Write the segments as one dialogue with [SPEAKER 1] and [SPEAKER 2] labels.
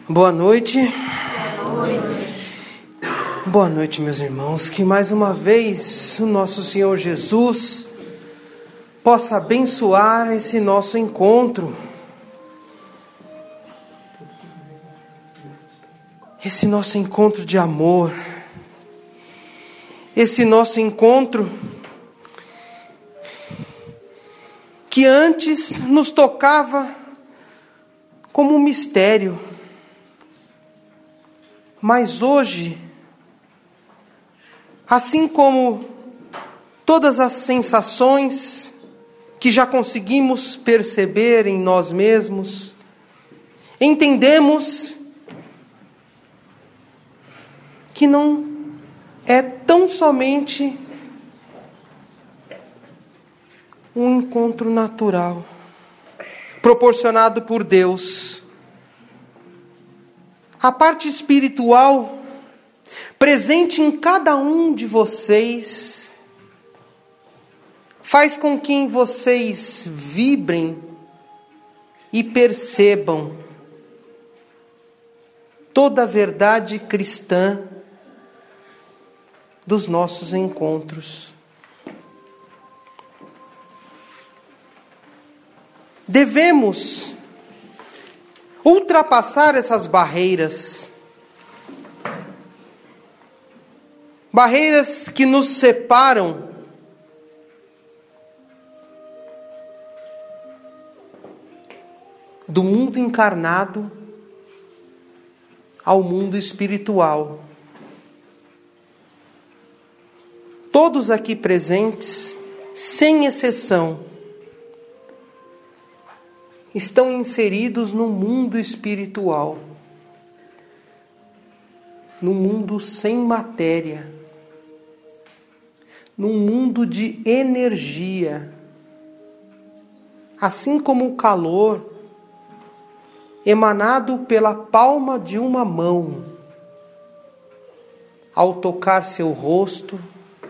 [SPEAKER 1] Boa noite.
[SPEAKER 2] Boa noite.
[SPEAKER 1] Boa noite, meus irmãos. Que mais uma vez o nosso Senhor Jesus possa abençoar esse nosso encontro. Esse nosso encontro de amor. Esse nosso encontro que antes nos tocava como um mistério. Mas hoje, assim como todas as sensações que já conseguimos perceber em nós mesmos, entendemos que não é tão somente um encontro natural, proporcionado por Deus. A parte espiritual presente em cada um de vocês faz com que vocês vibrem e percebam toda a verdade cristã dos nossos encontros. Devemos ultrapassar essas barreiras que nos separam do mundo encarnado ao mundo espiritual. Todos aqui presentes, sem exceção, estão inseridos no mundo espiritual, no mundo sem matéria, num mundo de energia, assim como o calor emanado pela palma de uma mão, ao tocar seu rosto,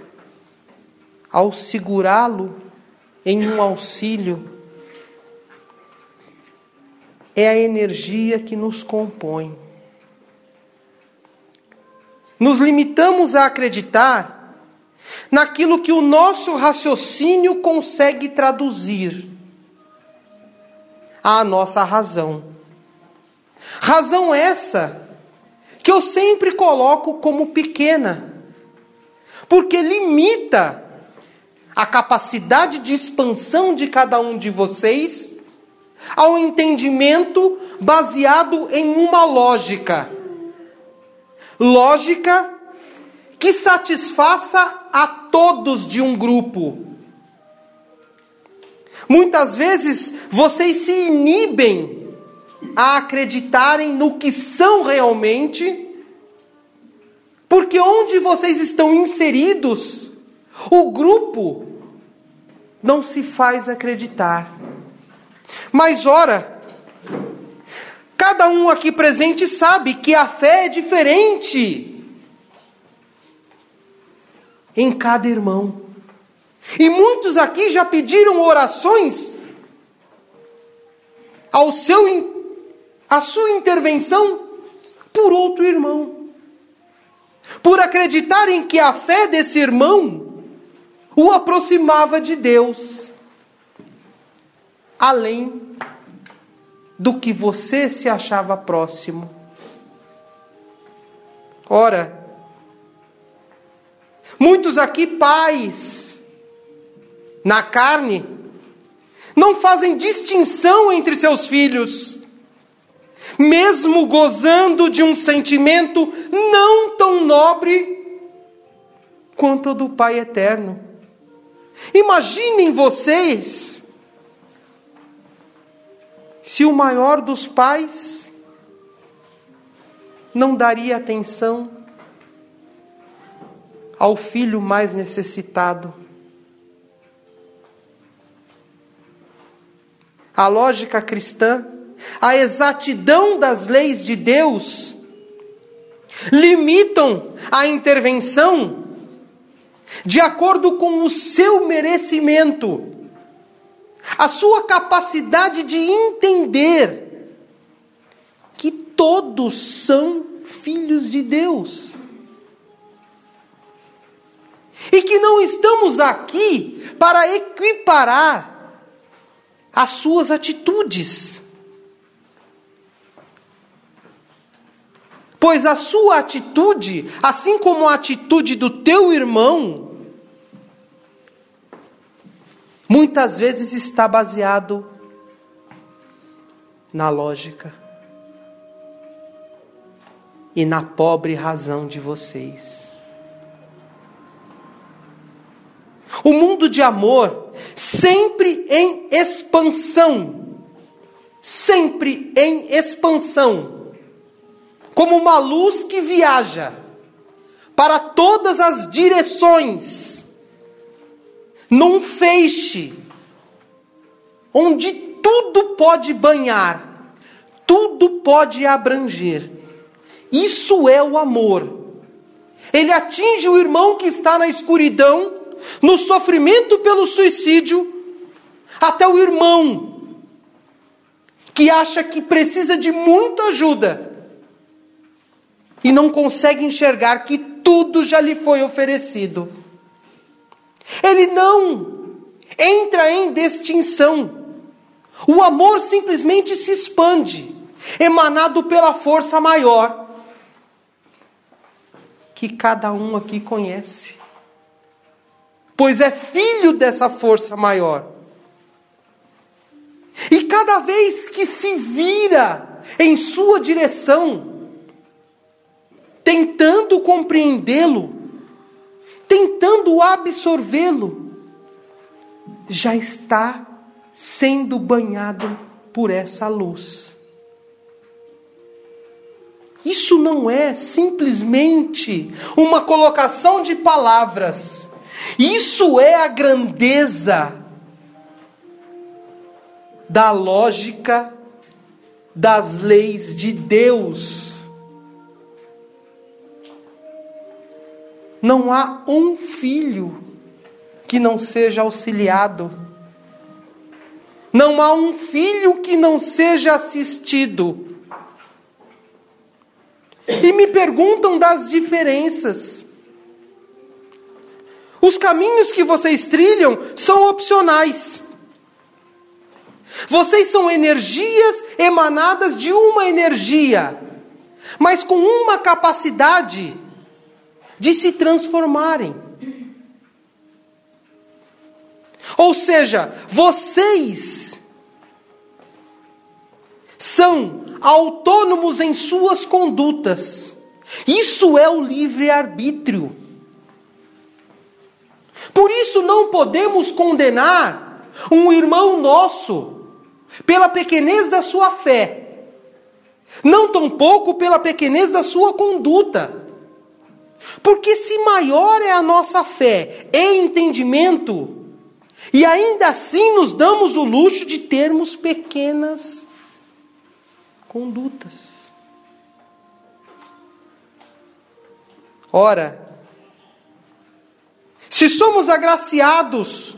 [SPEAKER 1] ao segurá-lo em um auxílio, é a energia que nos compõe. Nos limitamos a acreditar naquilo que o nosso raciocínio consegue traduzir à nossa razão. Razão essa que eu sempre coloco como pequena, porque limita a capacidade de expansão de cada um de vocês ao entendimento baseado em uma lógica. Lógica que satisfaça a todos de um grupo. Muitas vezes vocês se inibem a acreditarem no que são realmente, porque onde vocês estão inseridos, o grupo não se faz acreditar. Mas ora, cada um aqui presente sabe que a fé é diferente em cada irmão. E muitos aqui já pediram orações a sua intervenção por outro irmão, por acreditarem que a fé desse irmão o aproximava de Deus, além do que você se achava próximo. Ora, muitos aqui pais, na carne, não fazem distinção entre seus filhos, mesmo gozando de um sentimento não tão nobre quanto o do Pai Eterno. Imaginem vocês se o maior dos pais não daria atenção ao filho mais necessitado. A lógica cristã, a exatidão das leis de Deus, limitam a intervenção de acordo com o seu merecimento, a sua capacidade de entender que todos são filhos de Deus. E que não estamos aqui para equiparar as suas atitudes. Pois a sua atitude, assim como a atitude do teu irmão, muitas vezes está baseado na lógica e na pobre razão de vocês. O mundo de amor, sempre em expansão, como uma luz que viaja para todas as direções, num feixe, onde tudo pode banhar, tudo pode abranger. Isso é o amor. Ele atinge o irmão que está na escuridão, no sofrimento pelo suicídio, até o irmão que acha que precisa de muita ajuda e não consegue enxergar que tudo já lhe foi oferecido. Ele não entra em distinção. O amor simplesmente se expande, emanado pela força maior que cada um aqui conhece, pois é filho dessa força maior. E cada vez que se vira em sua direção, tentando compreendê-lo, tentando absorvê-lo, já está sendo banhado por essa luz. Isso não é simplesmente uma colocação de palavras. Isso é a grandeza da lógica das leis de Deus. Não há um filho que não seja auxiliado. Não há um filho que não seja assistido. E me perguntam das diferenças. Os caminhos que vocês trilham são opcionais. Vocês são energias emanadas de uma energia, mas com uma capacidade de se transformarem. Ou seja, vocês são autônomos em suas condutas. Isso é o livre-arbítrio. Por isso não podemos condenar um irmão nosso pela pequenez da sua fé, não tampouco pela pequenez da sua conduta. Porque se maior é a nossa fé e entendimento, e ainda assim nos damos o luxo de termos pequenas condutas. Ora, se somos agraciados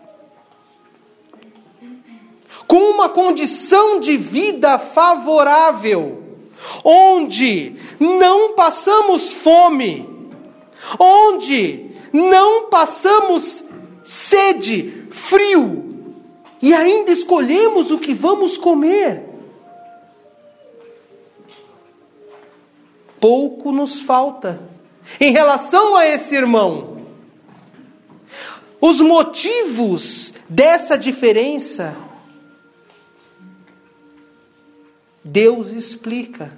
[SPEAKER 1] com uma condição de vida favorável, onde não passamos fome, onde não passamos sede, frio, e ainda escolhemos o que vamos comer, pouco nos falta em relação a esse irmão. Os motivos dessa diferença, Deus explica.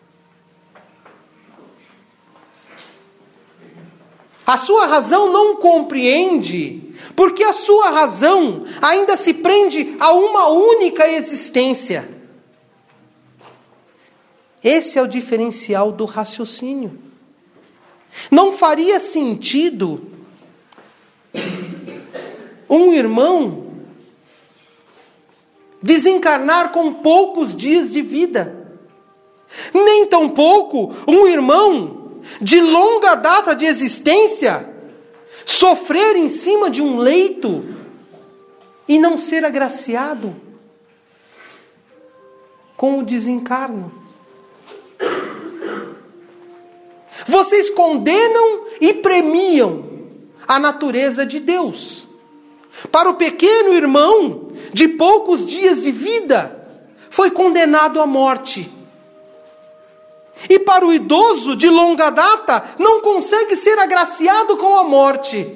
[SPEAKER 1] A sua razão não compreende, porque a sua razão ainda se prende a uma única existência. Esse é o diferencial do raciocínio. Não faria sentido um irmão desencarnar com poucos dias de vida, nem tampouco um irmão de longa data de existência sofrer em cima de um leito e não ser agraciado com o desencarno. Vocês condenam e premiam a natureza de Deus. Para o pequeno irmão de poucos dias de vida, foi condenado à morte. E para o idoso de longa data, não consegue ser agraciado com a morte.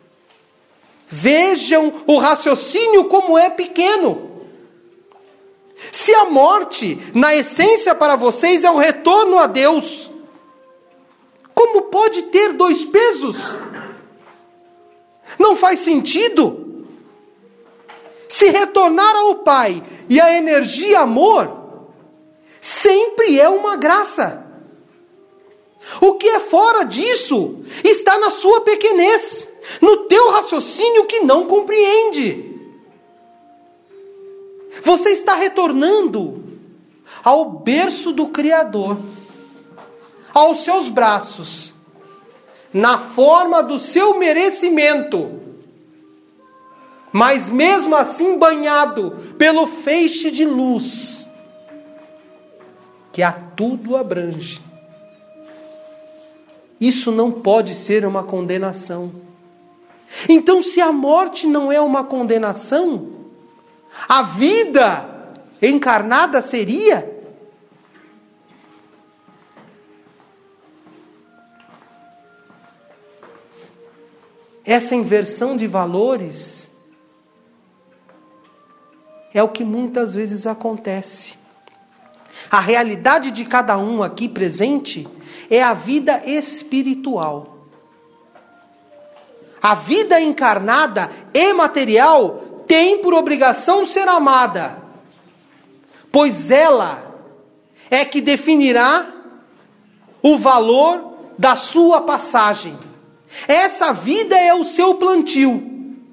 [SPEAKER 1] Vejam o raciocínio como é pequeno. Se a morte, na essência para vocês, é o retorno a Deus, como pode ter dois pesos? Não faz sentido. Se retornar ao Pai e a energia amor, sempre é uma graça. O que é fora disso está na sua pequenez, no teu raciocínio que não compreende. Você está retornando ao berço do Criador, aos seus braços, na forma do seu merecimento, mas mesmo assim banhado pelo feixe de luz que a tudo abrange. Isso não pode ser uma condenação. Então, se a morte não é uma condenação, a vida encarnada seria? Essa inversão de valores é o que muitas vezes acontece. A realidade de cada um aqui presente é a vida espiritual. A vida encarnada e material tem por obrigação ser amada, pois ela é que definirá o valor da sua passagem. Essa vida é o seu plantio.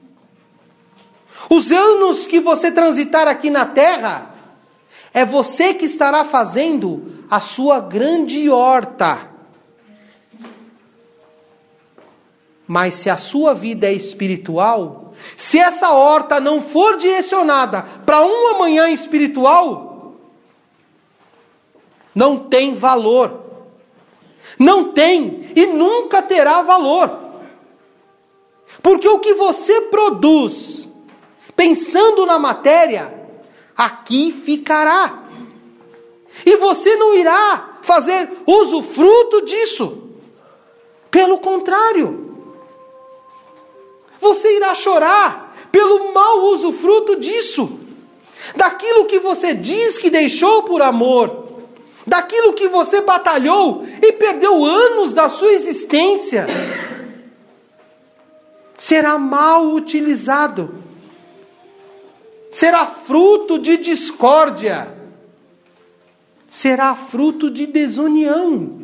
[SPEAKER 1] Os anos que você transitar aqui na terra, é você que estará fazendo a sua grande horta. Mas se a sua vida é espiritual, se essa horta não for direcionada para um amanhã espiritual, não tem valor. Não tem e nunca terá valor. Porque o que você produz, pensando na matéria, aqui ficará. E você não irá fazer usufruto disso. Pelo contrário, você irá chorar pelo mau usufruto disso. Daquilo que você diz que deixou por amor. Daquilo que você batalhou e perdeu anos da sua existência. Será mal utilizado. Será fruto de discórdia. Será fruto de desunião.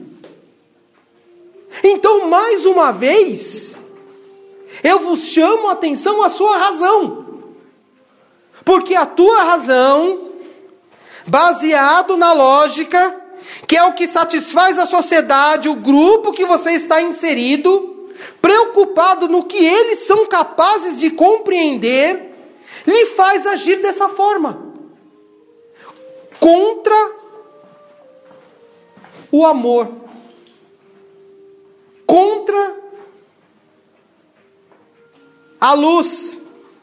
[SPEAKER 1] Então, mais uma vez, eu vos chamo a atenção à sua razão. Porque a tua razão, baseado na lógica, que é o que satisfaz a sociedade, o grupo que você está inserido, preocupado no que eles são capazes de compreender, lhe faz agir dessa forma. Contra o amor. Contra a luz.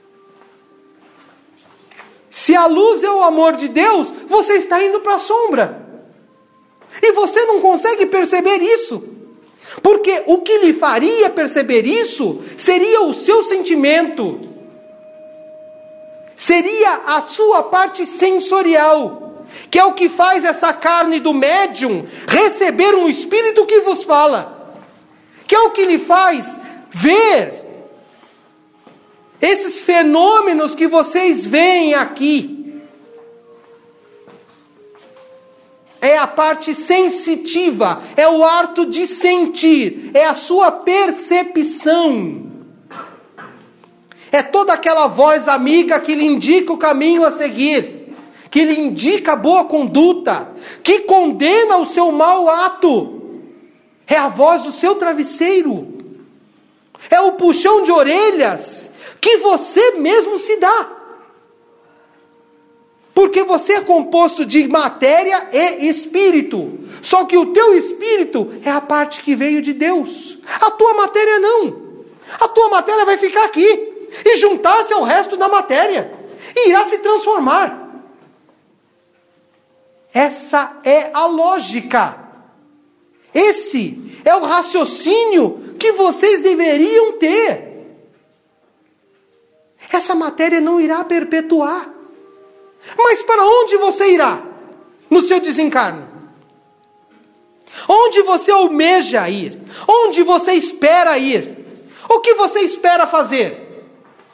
[SPEAKER 1] Se a luz é o amor de Deus, você está indo para a sombra. E você não consegue perceber isso. Porque o que lhe faria perceber isso seria o seu sentimento. Seria a sua parte sensorial, que é o que faz essa carne do médium receber um espírito que vos fala. Que é o que lhe faz ver esses fenômenos que vocês veem aqui. É a parte sensitiva, é o ato de sentir, é a sua percepção. É toda aquela voz amiga que lhe indica o caminho a seguir, que lhe indica a boa conduta, que condena o seu mau ato. É a voz do seu travesseiro. É o puxão de orelhas que você mesmo se dá. Porque você é composto de matéria e espírito. Só que o teu espírito é a parte que veio de Deus. A tua matéria não. A tua matéria vai ficar aqui e juntar-se ao resto da matéria. E irá se transformar. Essa é a lógica. Esse é o raciocínio que vocês deveriam ter. Essa matéria não irá perpetuar. Mas para onde você irá no seu desencarno? Onde você almeja ir? Onde você espera ir? O que você espera fazer?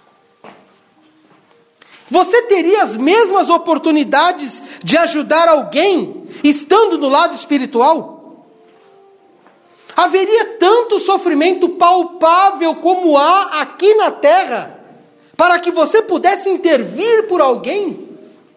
[SPEAKER 1] Você teria as mesmas oportunidades de ajudar alguém estando no lado espiritual? Haveria tanto sofrimento palpável como há aqui na terra para que você pudesse intervir por alguém?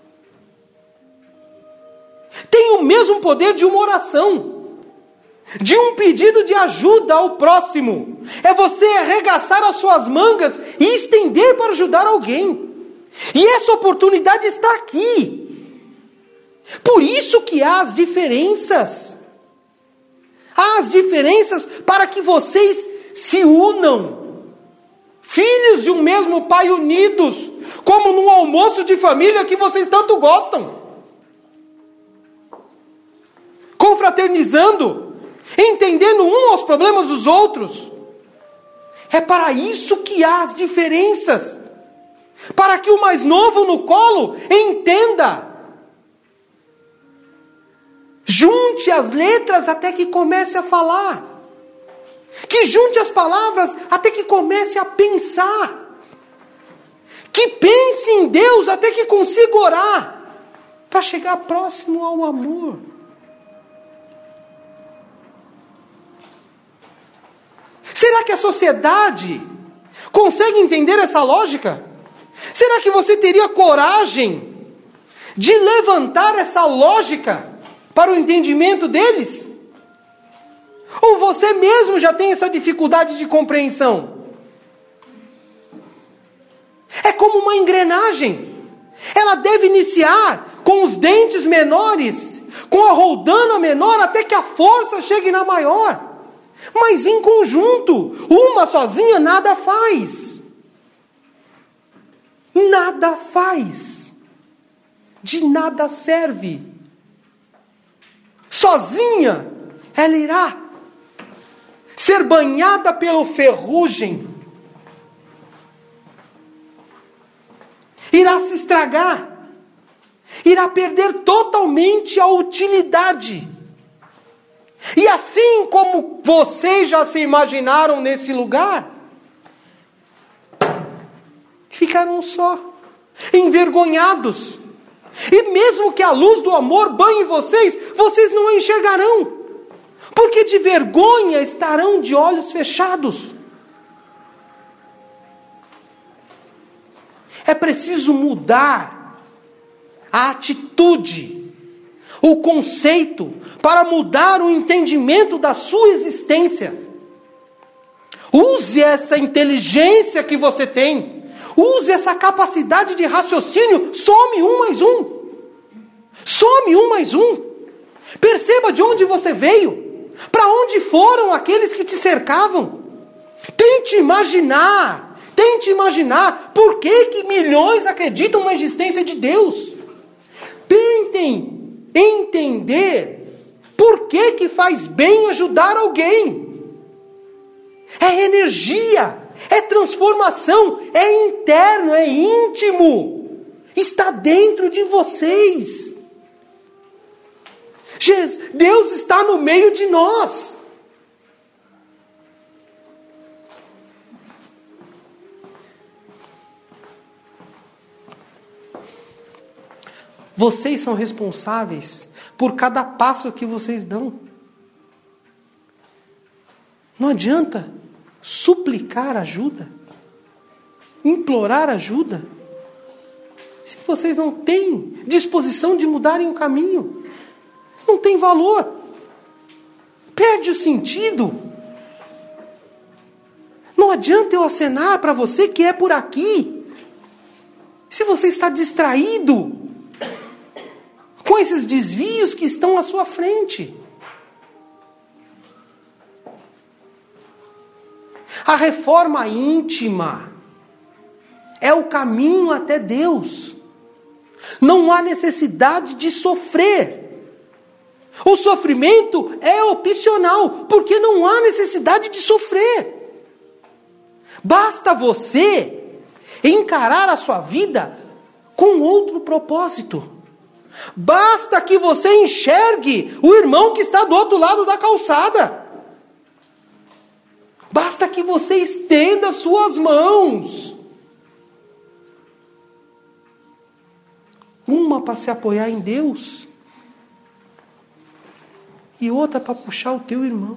[SPEAKER 1] Tem o mesmo poder de uma oração, de um pedido de ajuda ao próximo. É você arregaçar as suas mangas e estender para ajudar alguém. E essa oportunidade está aqui. Por isso que há as diferenças. Há as diferenças para que vocês se unam. Filhos de um mesmo pai unidos, como num almoço de família que vocês tanto gostam. Confraternizando, entendendo um aos problemas dos outros. É para isso que há as diferenças. Para que o mais novo no colo entenda. Junte as letras até que comece a falar. Que junte as palavras até que comece a pensar. Que pense em Deus até que consiga orar. Para chegar próximo ao amor. Será que a sociedade consegue entender essa lógica? Será que você teria coragem de levantar essa lógica para o entendimento deles? Ou você mesmo já tem essa dificuldade de compreensão? É como uma engrenagem. Ela deve iniciar com os dentes menores, com a roldana menor, até que a força chegue na maior. Mas em conjunto, uma sozinha nada faz. Nada faz. De nada serve. Sozinha, ela irá ser banhada pelo ferrugem. Irá se estragar. Irá perder totalmente a utilidade. E assim como vocês já se imaginaram nesse lugar, ficaram só, envergonhados. E mesmo que a luz do amor banhe vocês, vocês não a enxergarão. Porque de vergonha estarão de olhos fechados. É preciso mudar a atitude, o conceito, para mudar o entendimento da sua existência. Use essa inteligência que você tem. Use essa capacidade de raciocínio. Some 1 mais 1. Some 1 mais 1. Perceba de onde você veio. Para onde foram aqueles que te cercavam. Tente imaginar. Tente imaginar por que milhões acreditam na existência de Deus. Tentem entender por que faz bem ajudar alguém. É energia, é transformação, é interno, é íntimo. Está dentro de vocês. Deus está no meio de nós. Vocês são responsáveis por cada passo que vocês dão. Não adianta suplicar ajuda, implorar ajuda, se vocês não têm disposição de mudarem o caminho. Não tem valor. Perde o sentido. Não adianta eu acenar para você que é por aqui, se você está distraído. com esses desvios que estão à sua frente. A reforma íntima é o caminho até Deus. Não há necessidade de sofrer. O sofrimento é opcional, porque não há necessidade de sofrer. Basta você encarar a sua vida com outro propósito. Basta que você enxergue o irmão que está do outro lado da calçada. Basta que você estenda suas mãos. Uma para se apoiar em Deus e outra para puxar o teu irmão.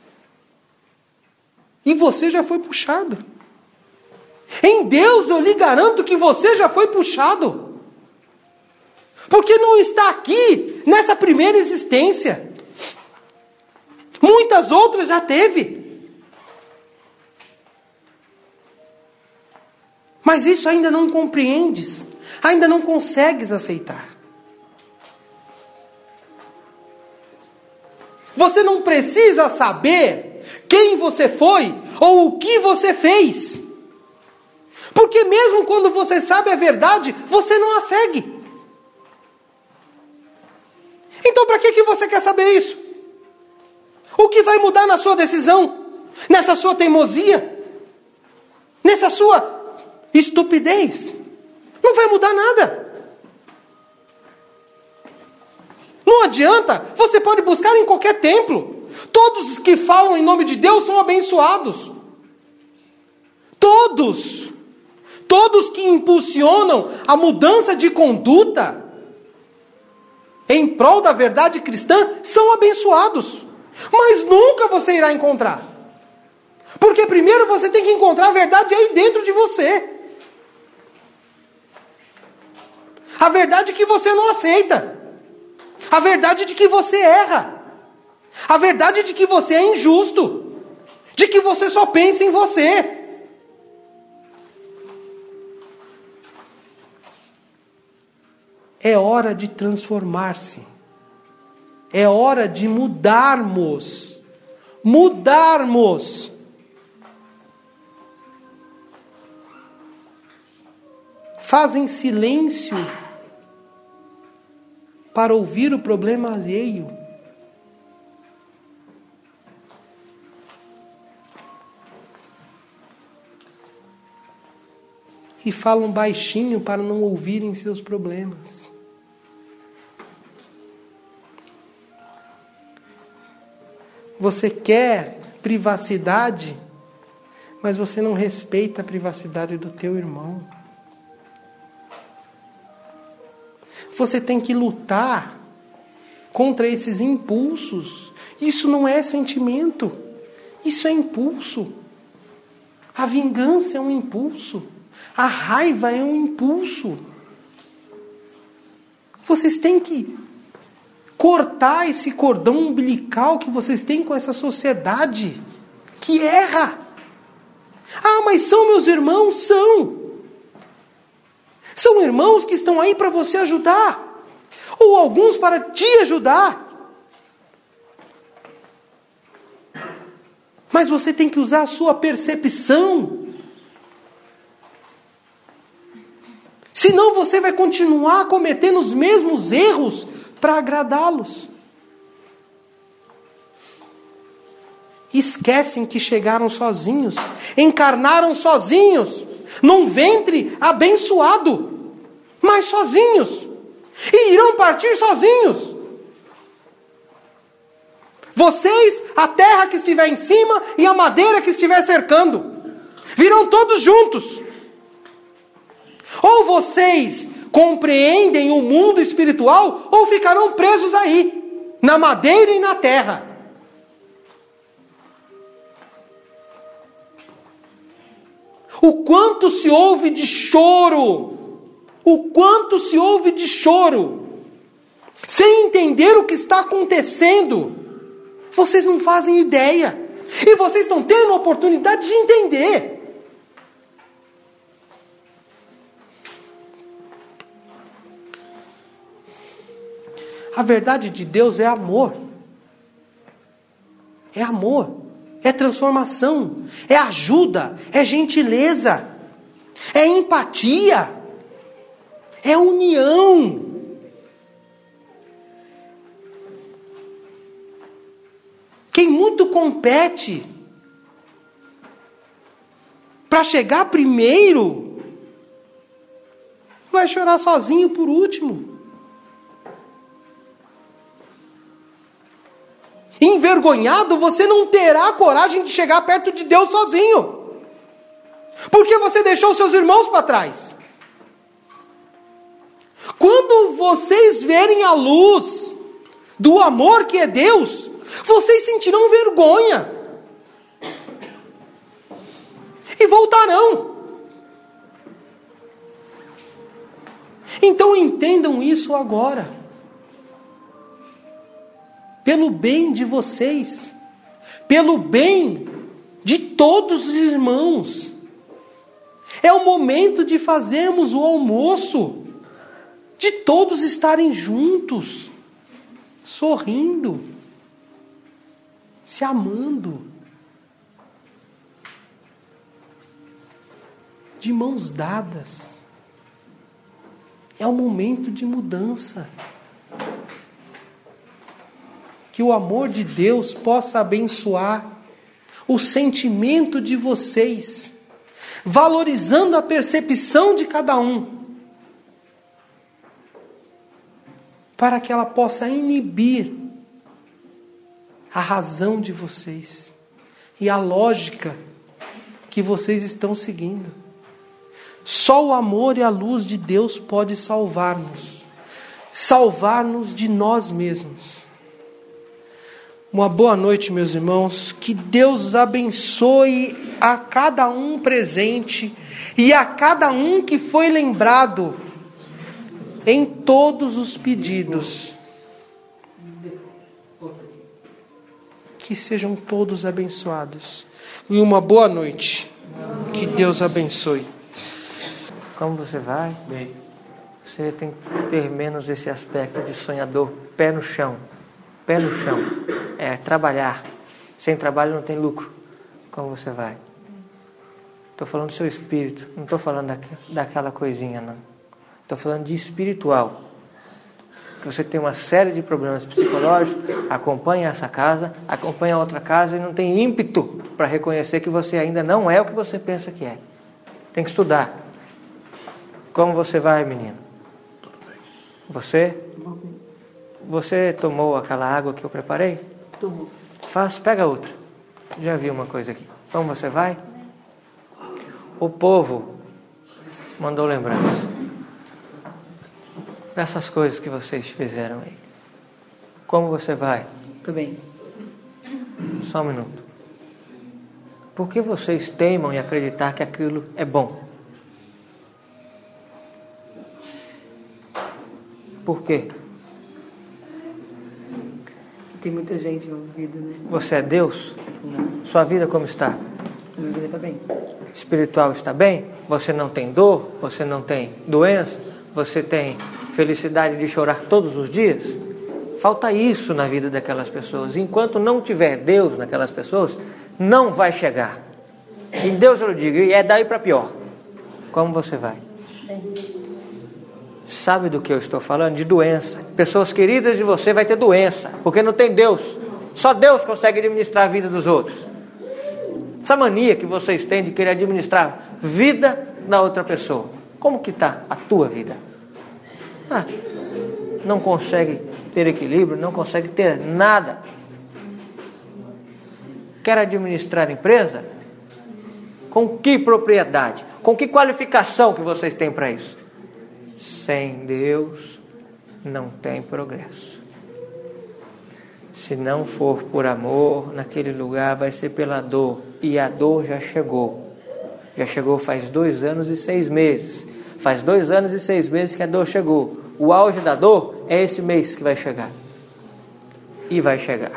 [SPEAKER 1] E você já foi puxado. Em Deus eu lhe garanto que você já foi puxado. Porque não está aqui nessa primeira existência. Muitas outras já teve. Mas isso ainda não compreendes. Ainda não consegues aceitar. Você não precisa saber quem você foi ou o que você fez. Porque mesmo quando você sabe a verdade, você não a segue. Então para que você quer saber isso? O que vai mudar na sua decisão? Nessa sua teimosia? Nessa sua estupidez? Não vai mudar nada. Não adianta, você pode buscar em qualquer templo. Todos os que falam em nome de Deus são abençoados. Todos. Todos que impulsionam a mudança de conduta em prol da verdade cristã são abençoados. Mas nunca você irá encontrar. Porque primeiro você tem que encontrar a verdade aí dentro de você. A verdade que você não aceita. A verdade de que você erra. A verdade de que você é injusto. De que você só pensa em você. É hora de transformar-se. É hora de mudarmos. Mudarmos. Fazem silêncio para ouvir o problema alheio. E falam baixinho para não ouvirem seus problemas. Você quer privacidade, mas você não respeita a privacidade do teu irmão. Você tem que lutar contra esses impulsos. Isso não é sentimento. Isso é impulso. A vingança é um impulso. A raiva é um impulso. Vocês têm que cortar esse cordão umbilical que vocês têm com essa sociedade que erra. Ah, mas são meus irmãos? São. São irmãos que estão aí para você ajudar. Ou alguns para te ajudar. Mas você tem que usar a sua percepção. Senão você vai continuar cometendo os mesmos erros para agradá-los. Esquecem que chegaram sozinhos. Encarnaram sozinhos. Num ventre abençoado, mas sozinhos, e irão partir sozinhos. Vocês, a terra que estiver em cima e a madeira que estiver cercando, virão todos juntos. Ou vocês compreendem o mundo espiritual, ou ficarão presos aí, na madeira e na terra. O quanto se ouve de choro, o quanto se ouve de choro, sem entender o que está acontecendo. Vocês não fazem ideia, e vocês estão tendo a oportunidade de entender. A verdade de Deus é amor. É amor. É transformação. É ajuda. É gentileza. É empatia. É união. Quem muito compete para chegar primeiro, vai chorar sozinho por último. Envergonhado, você não terá coragem de chegar perto de Deus sozinho. Porque você deixou seus irmãos para trás. Quando vocês verem a luz do amor que é Deus, vocês sentirão vergonha. E voltarão. Então entendam isso agora. Pelo bem de vocês. Pelo bem de todos os irmãos. É o momento de fazermos o almoço. De todos estarem juntos. Sorrindo. Se amando. De mãos dadas. É o momento de mudança. Que o amor de Deus possa abençoar o sentimento de vocês, valorizando a percepção de cada um, para que ela possa inibir a razão de vocês e a lógica que vocês estão seguindo. Só o amor e a luz de Deus pode salvar-nos de nós mesmos. Uma boa noite, meus irmãos. Que Deus abençoe a cada um presente e a cada um que foi lembrado em todos os pedidos. Que sejam todos abençoados. E uma boa noite. Que Deus abençoe.
[SPEAKER 3] Como você vai? Bem. Você tem que ter menos esse aspecto de sonhador. Pé no chão. Pé no chão. É trabalhar. Sem trabalho não tem lucro. Como você vai? Estou falando do seu espírito. Não estou falando daquela coisinha, não. Estou falando de espiritual. Que você tem uma série de problemas psicológicos, acompanha essa casa, acompanha a outra casa e não tem ímpeto para reconhecer que você ainda não é o que você pensa que é. Tem que estudar. Como você vai, menino?
[SPEAKER 4] Tudo bem.
[SPEAKER 3] Você tomou aquela água que eu preparei?
[SPEAKER 4] Tomou.
[SPEAKER 3] Pega outra. Já vi uma coisa aqui. Como você vai? O povo mandou lembrança dessas coisas que vocês fizeram aí. Como você vai?
[SPEAKER 4] Tudo bem.
[SPEAKER 3] Só um minuto. Por que vocês teimam em acreditar que aquilo é bom? Por quê?
[SPEAKER 4] Tem muita gente envolvida, né?
[SPEAKER 3] Você é Deus?
[SPEAKER 4] Não.
[SPEAKER 3] Sua vida como está?
[SPEAKER 4] Minha vida está bem.
[SPEAKER 3] Espiritual está bem? Você não tem dor? Você não tem doença? Você tem felicidade de chorar todos os dias? Falta isso na vida daquelas pessoas. Enquanto não tiver Deus naquelas pessoas, não vai chegar. Em Deus eu digo, e é daí para pior. Como você vai?
[SPEAKER 4] Bem.
[SPEAKER 3] Sabe do que eu estou falando? De doença. Pessoas queridas de você vai ter doença, porque não tem Deus. Só Deus consegue administrar a vida dos outros. Essa mania que vocês têm de querer administrar vida da outra pessoa. Como que está a tua vida? Não consegue ter equilíbrio, não consegue ter nada. Quer administrar empresa? Com que propriedade? Com que qualificação que vocês têm para isso? Sem Deus não tem progresso. Se não for por amor, naquele lugar vai ser pela dor. E a dor já chegou. Já chegou faz 2 anos e 6 meses. Faz 2 anos e 6 meses que a dor chegou. O auge da dor é esse mês que vai chegar. E vai chegar.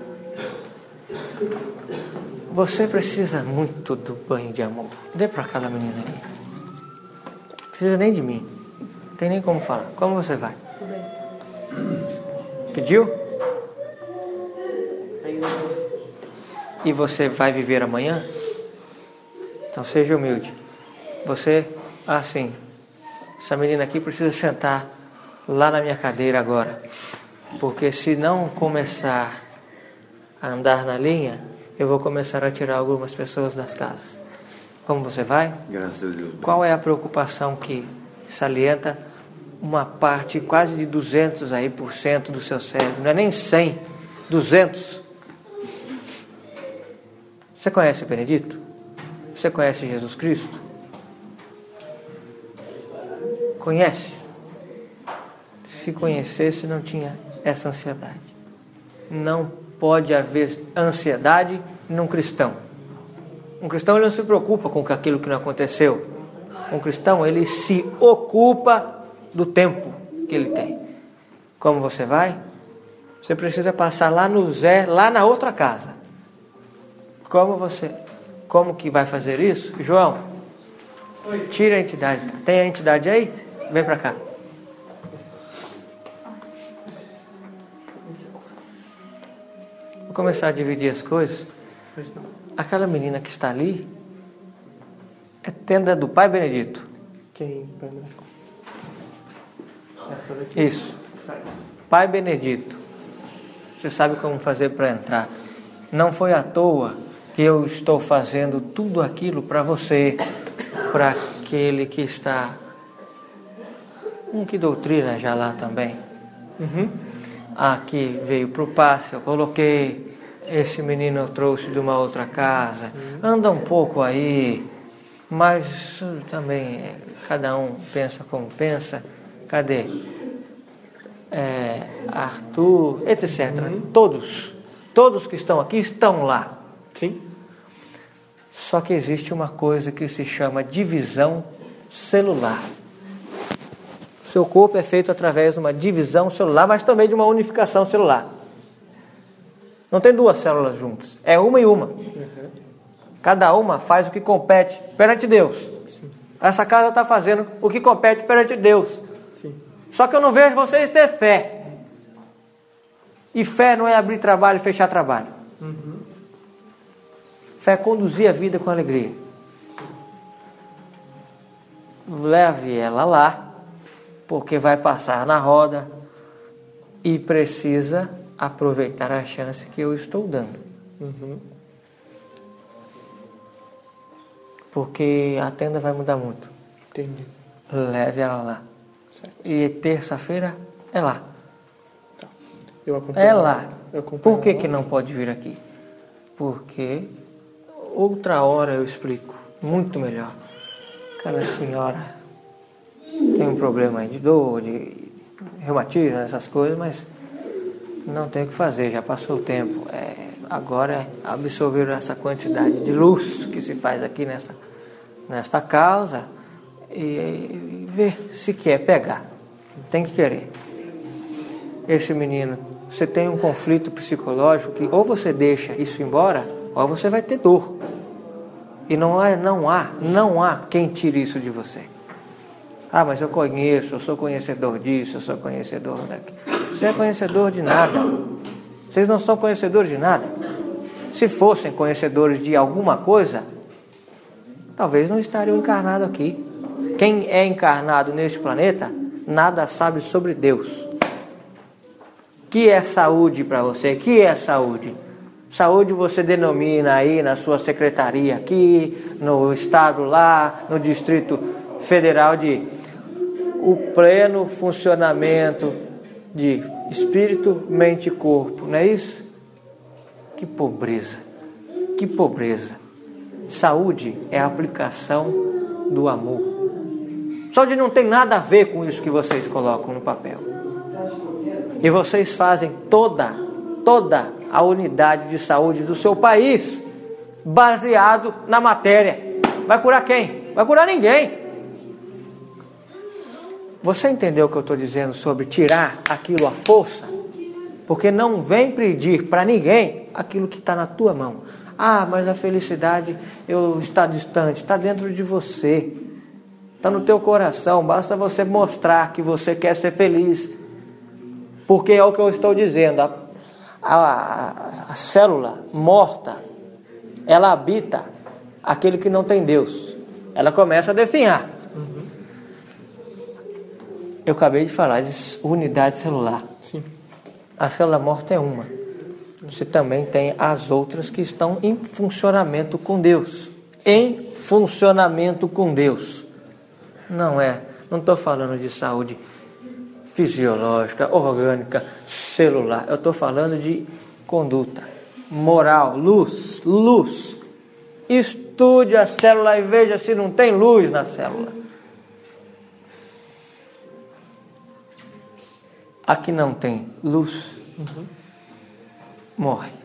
[SPEAKER 3] Você precisa muito do banho de amor. Dê para aquela menina ali. Não precisa nem de mim. Não tem nem como falar. Como você vai?
[SPEAKER 4] Tudo bem.
[SPEAKER 3] Pediu? E você vai viver amanhã? Então seja humilde. Você, sim, essa menina aqui precisa sentar lá na minha cadeira agora. Porque se não começar a andar na linha, eu vou começar a tirar algumas pessoas das casas. Como você vai?
[SPEAKER 5] Graças a Deus.
[SPEAKER 3] Qual é a preocupação que salienta uma parte quase de 200% do seu cérebro? Não é nem 100, 200. Você conhece o Benedito? Você conhece Jesus Cristo? Conhece? Se conhecesse, não tinha essa ansiedade. Não pode haver ansiedade num cristão. Um cristão, ele não se preocupa com aquilo que não aconteceu. Um cristão, ele se ocupa do tempo que ele tem. Como você vai? Você precisa passar lá no Zé, lá na outra casa. Como que vai fazer isso? João, tira a entidade. Tem a entidade aí? Vem pra cá. Vou começar a dividir as coisas. Aquela menina que está ali é tenda do Pai Benedito.
[SPEAKER 1] Quem?
[SPEAKER 3] Isso. Pai Benedito. Você sabe como fazer para entrar. Não foi à toa que eu estou fazendo tudo aquilo para você, para aquele que está... que doutrina já lá também. Aqui veio para o passe, eu coloquei. Esse menino eu trouxe de uma outra casa. Anda um pouco aí, mas isso também cada um pensa como pensa. Cadê? Arthur, etc. Todos que estão aqui estão lá.
[SPEAKER 1] Sim.
[SPEAKER 3] Só que existe uma coisa que se chama divisão celular. Seu corpo é feito através de uma divisão celular, mas também de uma unificação celular. Não tem duas células juntas, é uma e uma. Cada uma faz o que compete perante Deus.
[SPEAKER 1] Sim.
[SPEAKER 3] Essa casa está fazendo o que compete perante Deus.
[SPEAKER 1] Sim.
[SPEAKER 3] Só que eu não vejo vocês ter fé. E fé não é abrir trabalho e fechar trabalho. Fé é conduzir a vida com alegria. Leve ela lá, porque vai passar na roda e precisa aproveitar a chance que eu estou dando. Porque a tenda vai mudar muito.
[SPEAKER 1] Entendi.
[SPEAKER 3] Leve ela lá.
[SPEAKER 1] Certo.
[SPEAKER 3] E terça-feira é lá.
[SPEAKER 1] Tá. Eu acompanho.
[SPEAKER 3] É lá.
[SPEAKER 1] Eu acompanho.
[SPEAKER 3] Por que não pode vir aqui? Porque outra hora eu explico. Muito melhor. Aquela senhora tem um problema aí de dor, de reumatismo, essas coisas, mas não tem o que fazer, já passou o tempo. Agora é absorver essa quantidade de luz que se faz aqui nesta causa e ver se quer pegar. Tem que querer. Esse menino, você tem um conflito psicológico que ou você deixa isso embora, ou você vai ter dor. E não há quem tire isso de você. Mas eu conheço, eu sou conhecedor disso, eu sou conhecedor daquilo. Você é conhecedor de nada. Vocês não são conhecedores de nada. Se fossem conhecedores de alguma coisa, talvez não estariam encarnados aqui. Quem é encarnado neste planeta, nada sabe sobre Deus. Que é saúde para você? Que é saúde? Saúde você denomina aí na sua secretaria aqui, no estado lá, no Distrito Federal de o pleno funcionamento de espírito, mente e corpo, não é isso? Que pobreza, que pobreza. Saúde é a aplicação do amor. Saúde não tem nada a ver com isso que vocês colocam no papel. E vocês fazem toda a unidade de saúde do seu país baseado na matéria. Vai curar quem? Vai curar ninguém. Você entendeu o que eu estou dizendo sobre tirar aquilo à força? Porque não vem pedir para ninguém aquilo que está na tua mão. Mas a felicidade está distante, está dentro de você. Está no teu coração, basta você mostrar que você quer ser feliz. Porque é o que eu estou dizendo, a célula morta, ela habita aquele que não tem Deus. Ela começa a definhar. Eu acabei de falar de unidade celular.
[SPEAKER 1] Sim.
[SPEAKER 3] A célula morta é uma. Você também tem as outras que estão em funcionamento com Deus. Em funcionamento com Deus. Não estou falando de saúde fisiológica, orgânica, celular. Eu estou falando de conduta, moral, luz. Estude a célula e veja se não tem luz na célula. Aqui não tem luz, morre.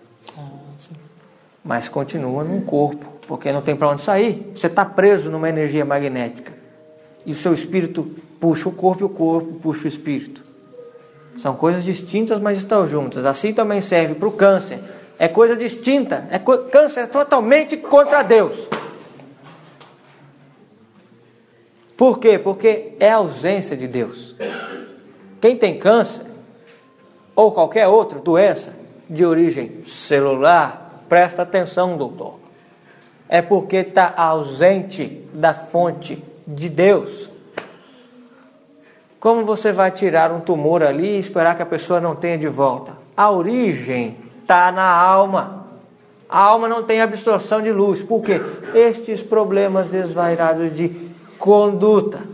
[SPEAKER 3] Mas continua num corpo, porque não tem para onde sair. Você está preso numa energia magnética. E o seu espírito puxa o corpo e o corpo puxa o espírito. São coisas distintas, mas estão juntas. Assim também serve para o câncer. É coisa distinta. Câncer é totalmente contra Deus. Por quê? Porque é a ausência de Deus. Quem tem câncer, ou qualquer outra doença de origem celular, presta atenção, doutor. É porque está ausente da fonte de Deus. Como você vai tirar um tumor ali e esperar que a pessoa não tenha de volta? A origem está na alma. A alma não tem absorção de luz. Por quê? Estes problemas desvairados de conduta.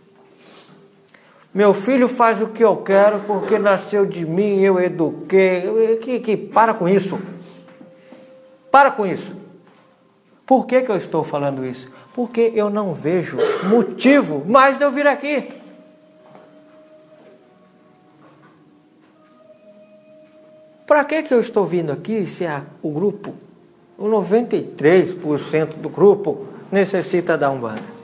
[SPEAKER 3] Meu filho faz o que eu quero porque nasceu de mim, eu eduquei. Para com isso. Para com isso. Por que eu estou falando isso? Porque eu não vejo motivo mais de eu vir aqui. Para que eu estou vindo aqui se o grupo, o 93% do grupo necessita da Umbanda?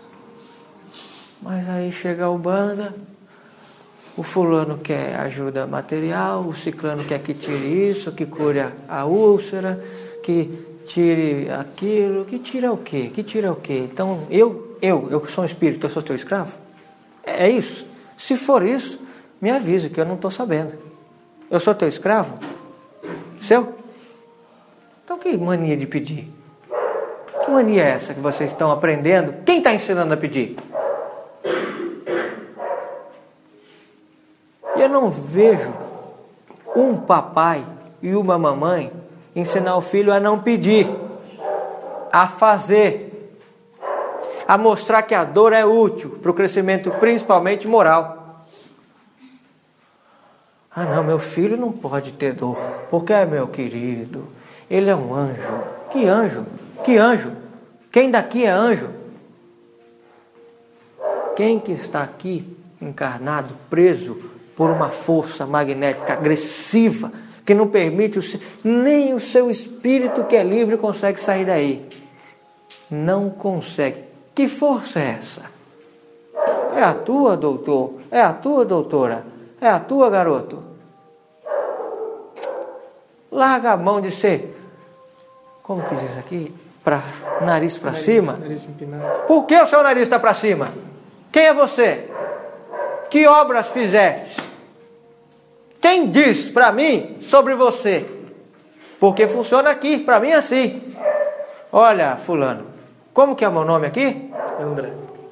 [SPEAKER 3] Mas aí chega a Umbanda, o fulano quer ajuda material, o ciclano quer que tire isso, que cure a úlcera, que tire aquilo, que tira o quê? Que tira o quê? Então, eu que sou um espírito, eu sou teu escravo? É isso? Se for isso, me avise que eu não estou sabendo. Eu sou teu escravo? Seu? Então que mania de pedir? Que mania é essa que vocês estão aprendendo? Quem está ensinando a pedir? Eu não vejo um papai e uma mamãe ensinar o filho a não pedir, a fazer, a mostrar que a dor é útil para o crescimento, principalmente moral. Ah não, meu filho não pode ter dor, porque é meu querido, ele é um anjo. Que anjo? Que anjo? Quem daqui é anjo? Quem que está aqui encarnado, preso por uma força magnética agressiva que não permite nem o seu espírito que é livre consegue sair daí. Não consegue. Que força é essa? É a tua, doutor? É a tua, doutora? É a tua, garoto? Larga a mão de ser, como que diz aqui? Nariz para cima?
[SPEAKER 1] Nariz empinado.
[SPEAKER 3] Por que o seu nariz está para cima? Quem é você? Que obras fizeste? Quem diz para mim sobre você? Porque funciona aqui, para mim é assim. Olha, fulano, como que é o meu nome aqui?
[SPEAKER 1] André.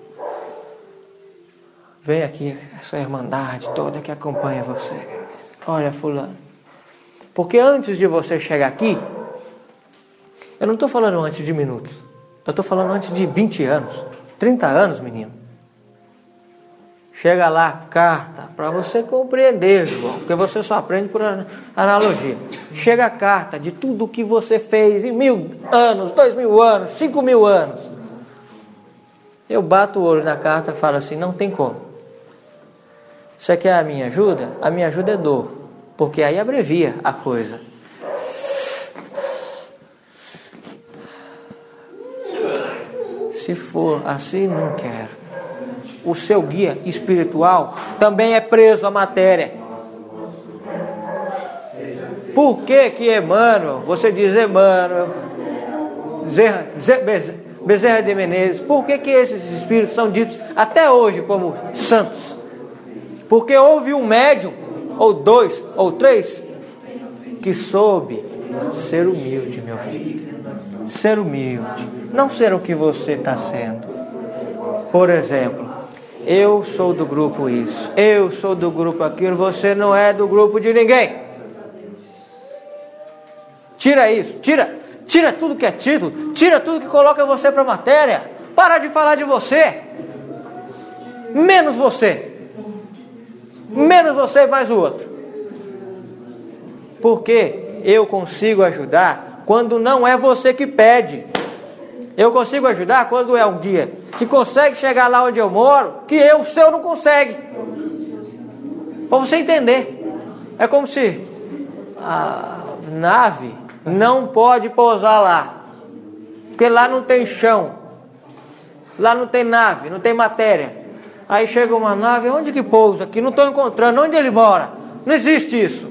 [SPEAKER 3] Vem aqui, essa irmandade toda que acompanha você. Olha, fulano. Porque antes de você chegar aqui, eu não estou falando antes de minutos. Eu estou falando antes de 20 anos, 30 anos, menino. Chega lá a carta para você compreender, João, porque você só aprende por analogia. Chega a carta de tudo que você fez em 1000 anos, 2000 anos, 5000 anos. Eu bato o olho na carta e falo assim, não tem como. Você quer a minha ajuda? A minha ajuda é dor, porque aí abrevia a coisa. Se for assim, não quero. O seu guia espiritual também é preso à matéria. Por que que Emmanuel, você diz Emmanuel, Bezerra de Menezes, por que que esses espíritos são ditos até hoje como santos? Porque houve um médium ou 2, ou 3, que soube ser humilde, meu filho. Ser humilde. Não ser o que você está sendo. Por exemplo, eu sou do grupo isso, eu sou do grupo aquilo, você não é do grupo de ninguém. Tira isso, tira tudo que é título, tira tudo que coloca você para a matéria. Para de falar de você. Menos você e mais o outro. Porque eu consigo ajudar quando não é você que pede. Eu consigo ajudar quando é um guia que consegue chegar lá onde eu moro, que o seu não consegue. Para você entender. É como se a nave não pode pousar lá, porque lá não tem chão, lá não tem nave, não tem matéria. Aí chega uma nave, onde que pousa aqui? Não estou encontrando, onde ele mora? Não existe isso.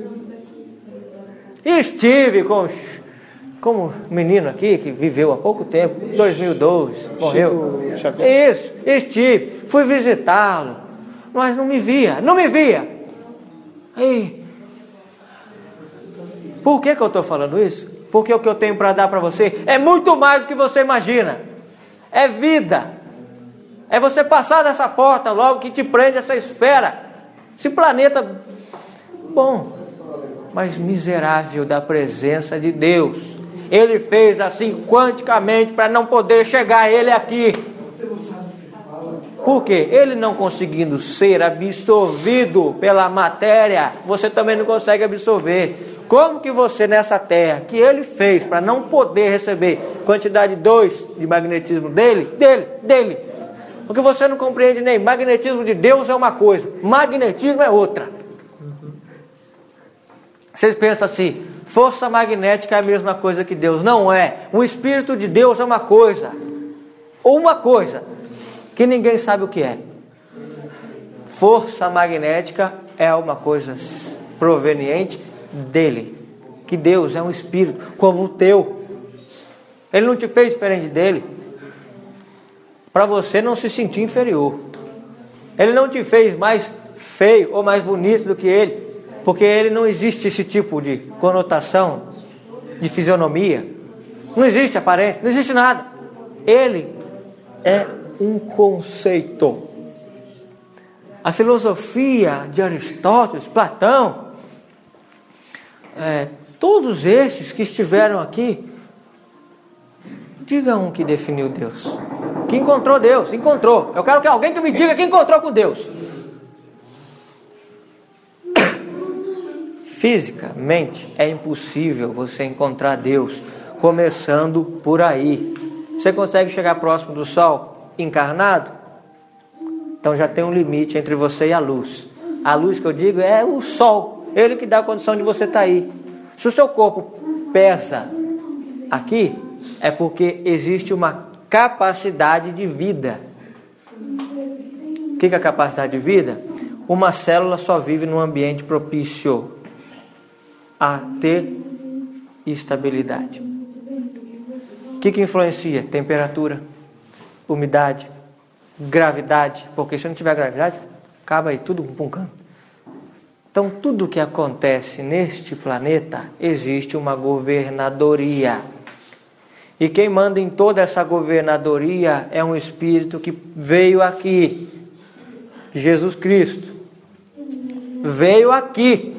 [SPEAKER 3] E estive como menino aqui, que viveu há pouco tempo, 2012, morreu. Isso, estive, fui visitá-lo, mas não me via. Aí, por que eu estou falando isso? Porque o que eu tenho para dar para você é muito mais do que você imagina. É vida. É você passar dessa porta logo que te prende essa esfera, esse planeta bom, mas miserável da presença de Deus. Ele fez assim quanticamente para não poder chegar ele aqui. Por quê? Ele não conseguindo ser absorvido pela matéria, você também não consegue absorver. Como que você nessa terra, que ele fez para não poder receber quantidade 2 de magnetismo dele, porque você não compreende nem magnetismo de Deus é uma coisa, magnetismo é outra. Vocês pensam assim, força magnética é a mesma coisa que Deus. Não é. O Espírito de Deus é uma coisa que ninguém sabe o que é. Força magnética é uma coisa proveniente dele, que Deus é um Espírito como o teu. Ele não te fez diferente dele para você não se sentir inferior. Ele não te fez mais feio ou mais bonito do que ele, porque ele não existe esse tipo de conotação de fisionomia, não existe aparência, não existe nada. Ele é um conceito. A filosofia de Aristóteles, Platão, todos estes que estiveram aqui, diga um que definiu Deus, que encontrou Deus, encontrou. Eu quero que alguém que me diga que encontrou com Deus. Fisicamente é impossível você encontrar Deus, começando por aí. Você consegue chegar próximo do Sol encarnado? Então já tem um limite entre você e a luz. A luz que eu digo é o Sol, ele que dá a condição de você estar aí. Se o seu corpo pesa aqui, é porque existe uma capacidade de vida. O que é a capacidade de vida? Uma célula só vive num ambiente propício a ter estabilidade. O que influencia? Temperatura, umidade, gravidade. Porque se não tiver gravidade, acaba aí tudo com um canto. Então tudo que acontece neste planeta, existe uma governadoria. E quem manda em toda essa governadoria é um Espírito que veio aqui. Jesus Cristo veio aqui.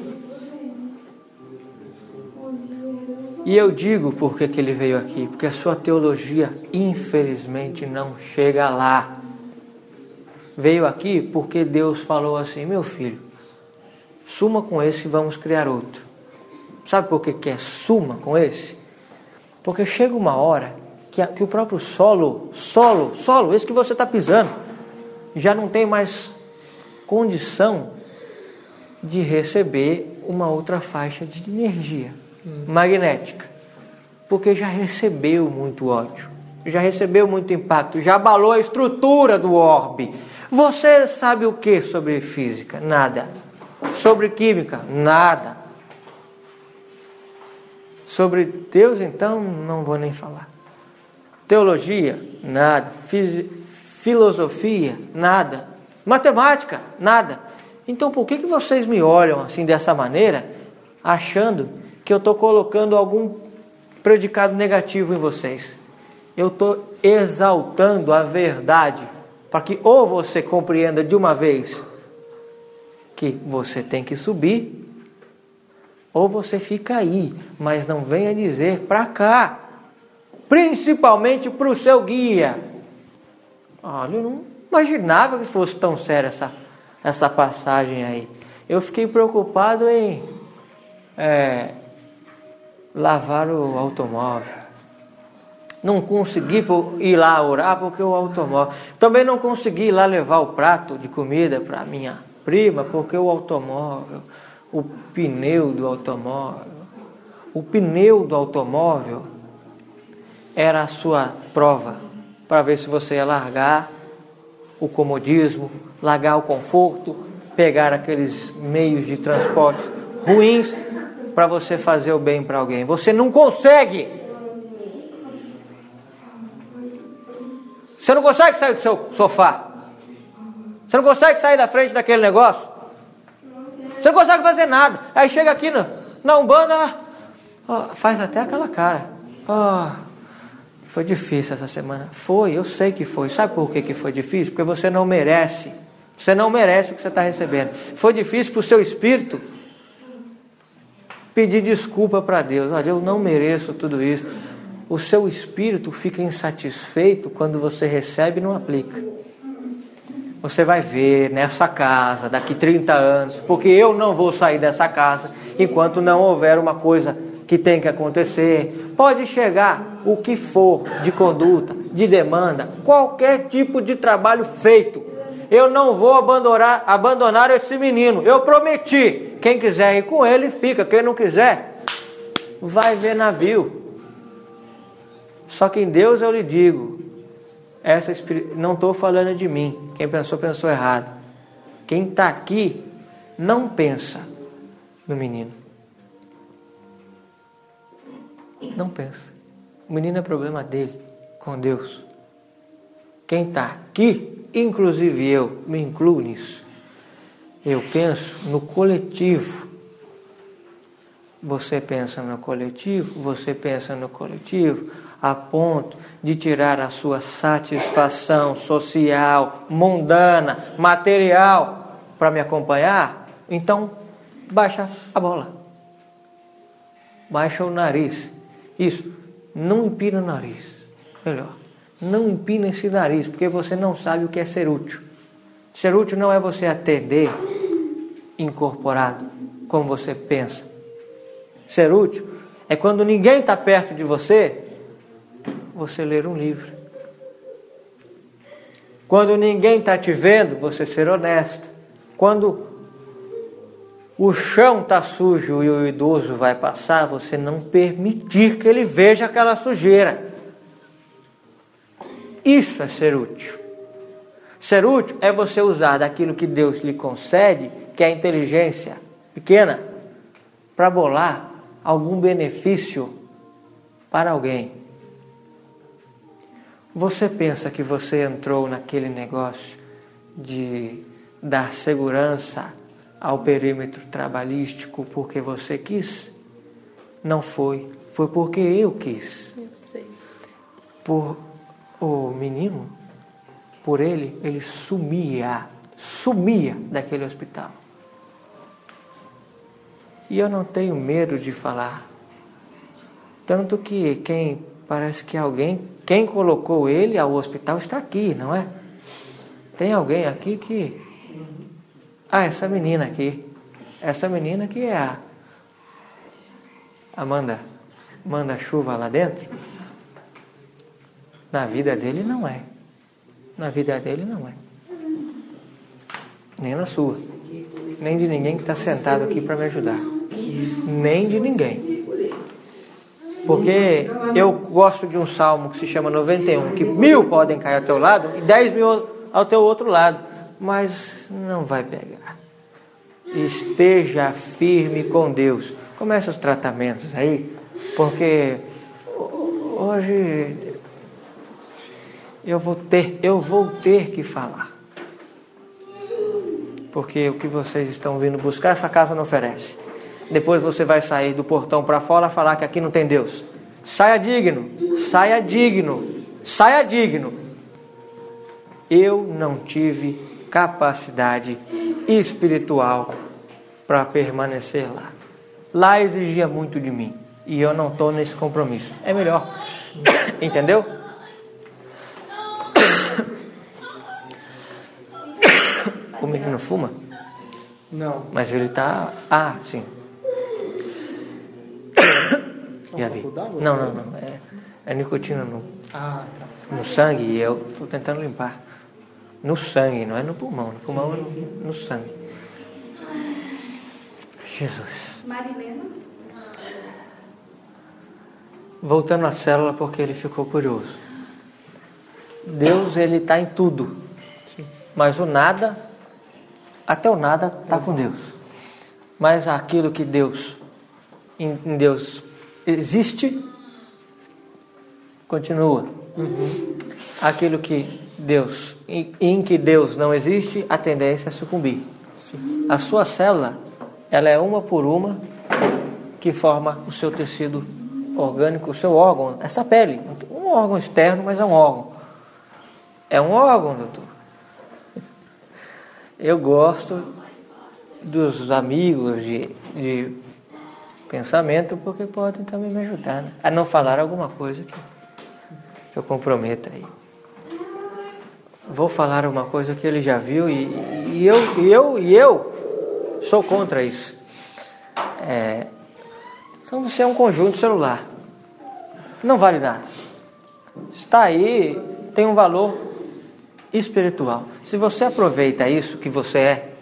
[SPEAKER 3] E eu digo por que ele veio aqui, porque a sua teologia infelizmente não chega lá. Veio aqui porque Deus falou assim: meu filho, suma com esse e vamos criar outro. Sabe por que é suma com esse? Porque chega uma hora que o próprio solo, esse que você está pisando, já não tem mais condição de receber uma outra faixa de energia magnética, porque já recebeu muito ódio, já recebeu muito impacto, já abalou a estrutura do orbe. Você sabe o que sobre física? Nada. Sobre química? Nada. Sobre Deus, então, não vou nem falar. Teologia? Nada. Filosofia? Nada. Matemática? Nada. Então por que vocês me olham assim dessa maneira, achando que eu estou colocando algum predicado negativo em vocês? Eu estou exaltando a verdade, para que ou você compreenda de uma vez que você tem que subir, ou você fica aí, mas não venha dizer para cá, principalmente para o seu guia. Olha, eu não imaginava que fosse tão séria essa passagem aí. Eu fiquei preocupado em lavar o automóvel. Não consegui ir lá orar porque o automóvel. Também não consegui ir lá levar o prato de comida para minha prima porque o automóvel, o pneu do automóvel. O pneu do automóvel era a sua prova para ver se você ia largar o comodismo, largar o conforto, pegar aqueles meios de transporte ruins para você fazer o bem para alguém. Você não consegue. Você não consegue sair do seu sofá. Você não consegue sair da frente daquele negócio. Você não consegue fazer nada. Aí chega aqui na Umbanda, faz até aquela cara. Foi difícil essa semana. Foi, eu sei que foi. Sabe por que foi difícil? Porque você não merece. Você não merece o que você está recebendo. Foi difícil para o seu espírito pedir desculpa para Deus. Olha, eu não mereço tudo isso. O seu espírito fica insatisfeito quando você recebe e não aplica. Você vai ver nessa casa daqui 30 anos, porque eu não vou sair dessa casa enquanto não houver uma coisa que tem que acontecer. Pode chegar o que for de conduta, de demanda, qualquer tipo de trabalho feito. Eu não vou abandonar esse menino. Eu prometi. Quem quiser ir com ele, fica. Quem não quiser, vai ver navio. Só que em Deus eu lhe digo, não estou falando de mim. Quem pensou errado. Quem está aqui não pensa no menino. Não pensa. O menino é problema dele, com Deus. Quem está aqui, inclusive eu, me incluo nisso. Eu penso no coletivo. Você pensa no coletivo, a ponto de tirar a sua satisfação social, mundana, material, para me acompanhar? Então, baixa a bola. Baixa o nariz. Isso, não empina o nariz. Melhor, não empina esse nariz, porque você não sabe o que é ser útil. Ser útil não é você atender incorporado, como você pensa. Ser útil é quando ninguém está perto de você ler um livro. Quando ninguém está te vendo, você ser honesto. Quando o chão está sujo e o idoso vai passar, você não permitir que ele veja aquela sujeira. Isso é ser útil. Ser útil é você usar daquilo que Deus lhe concede, que é a inteligência pequena, para bolar algum benefício para alguém. Você pensa que você entrou naquele negócio de dar segurança ao perímetro trabalhístico porque você quis? Não foi. Foi porque eu quis.
[SPEAKER 4] Eu sei.
[SPEAKER 3] Por o menino, por ele sumia daquele hospital. E eu não tenho medo de falar. Tanto que quem colocou ele ao hospital está aqui, não é? Tem alguém aqui que... essa menina aqui. Essa menina que é a Amanda. Manda chuva lá dentro. Na vida dele não é. Na vida dele não é. Nem na sua. Nem de ninguém que está sentado aqui para me ajudar. Nem de ninguém. Porque eu gosto de um salmo que se chama 91, que 1000 podem cair ao teu lado e 10.000 ao teu outro lado, mas não vai pegar. Esteja firme com Deus. Começa os tratamentos aí, porque hoje eu vou ter que falar. Porque o que vocês estão vindo buscar, essa casa não oferece. Depois você vai sair do portão para fora e falar que aqui não tem Deus. Saia digno, saia digno, saia digno. Eu não tive capacidade espiritual para permanecer lá. Lá exigia muito de mim e eu não estou nesse compromisso. É melhor, entendeu? O menino fuma?
[SPEAKER 1] Não.
[SPEAKER 3] Mas ele está... sim. Já vi. Não. É nicotina no sangue e eu estou tentando limpar. No sangue, não é no pulmão. No pulmão é no sangue. Jesus.
[SPEAKER 2] Marilena.
[SPEAKER 3] Voltando à célula, porque ele ficou curioso. Deus, ele está em tudo.
[SPEAKER 1] Sim.
[SPEAKER 3] Mas o nada, até o nada está com Deus. Mas aquilo que Deus, em Deus existe, continua. Aquilo que Deus, em que Deus não existe, a tendência é sucumbir.
[SPEAKER 1] Sim.
[SPEAKER 3] A sua célula, ela é uma por uma que forma o seu tecido orgânico, o seu órgão, essa pele. Um órgão externo, mas é um órgão. É um órgão, doutor. Eu gosto dos amigos de pensamento porque podem também me ajudar, né? A não falar alguma coisa que eu comprometa aí. Vou falar uma coisa que ele já viu e eu sou contra isso. Então você é um conjunto celular. Não vale nada. Está aí, tem um valor espiritual. Se você aproveita isso que você é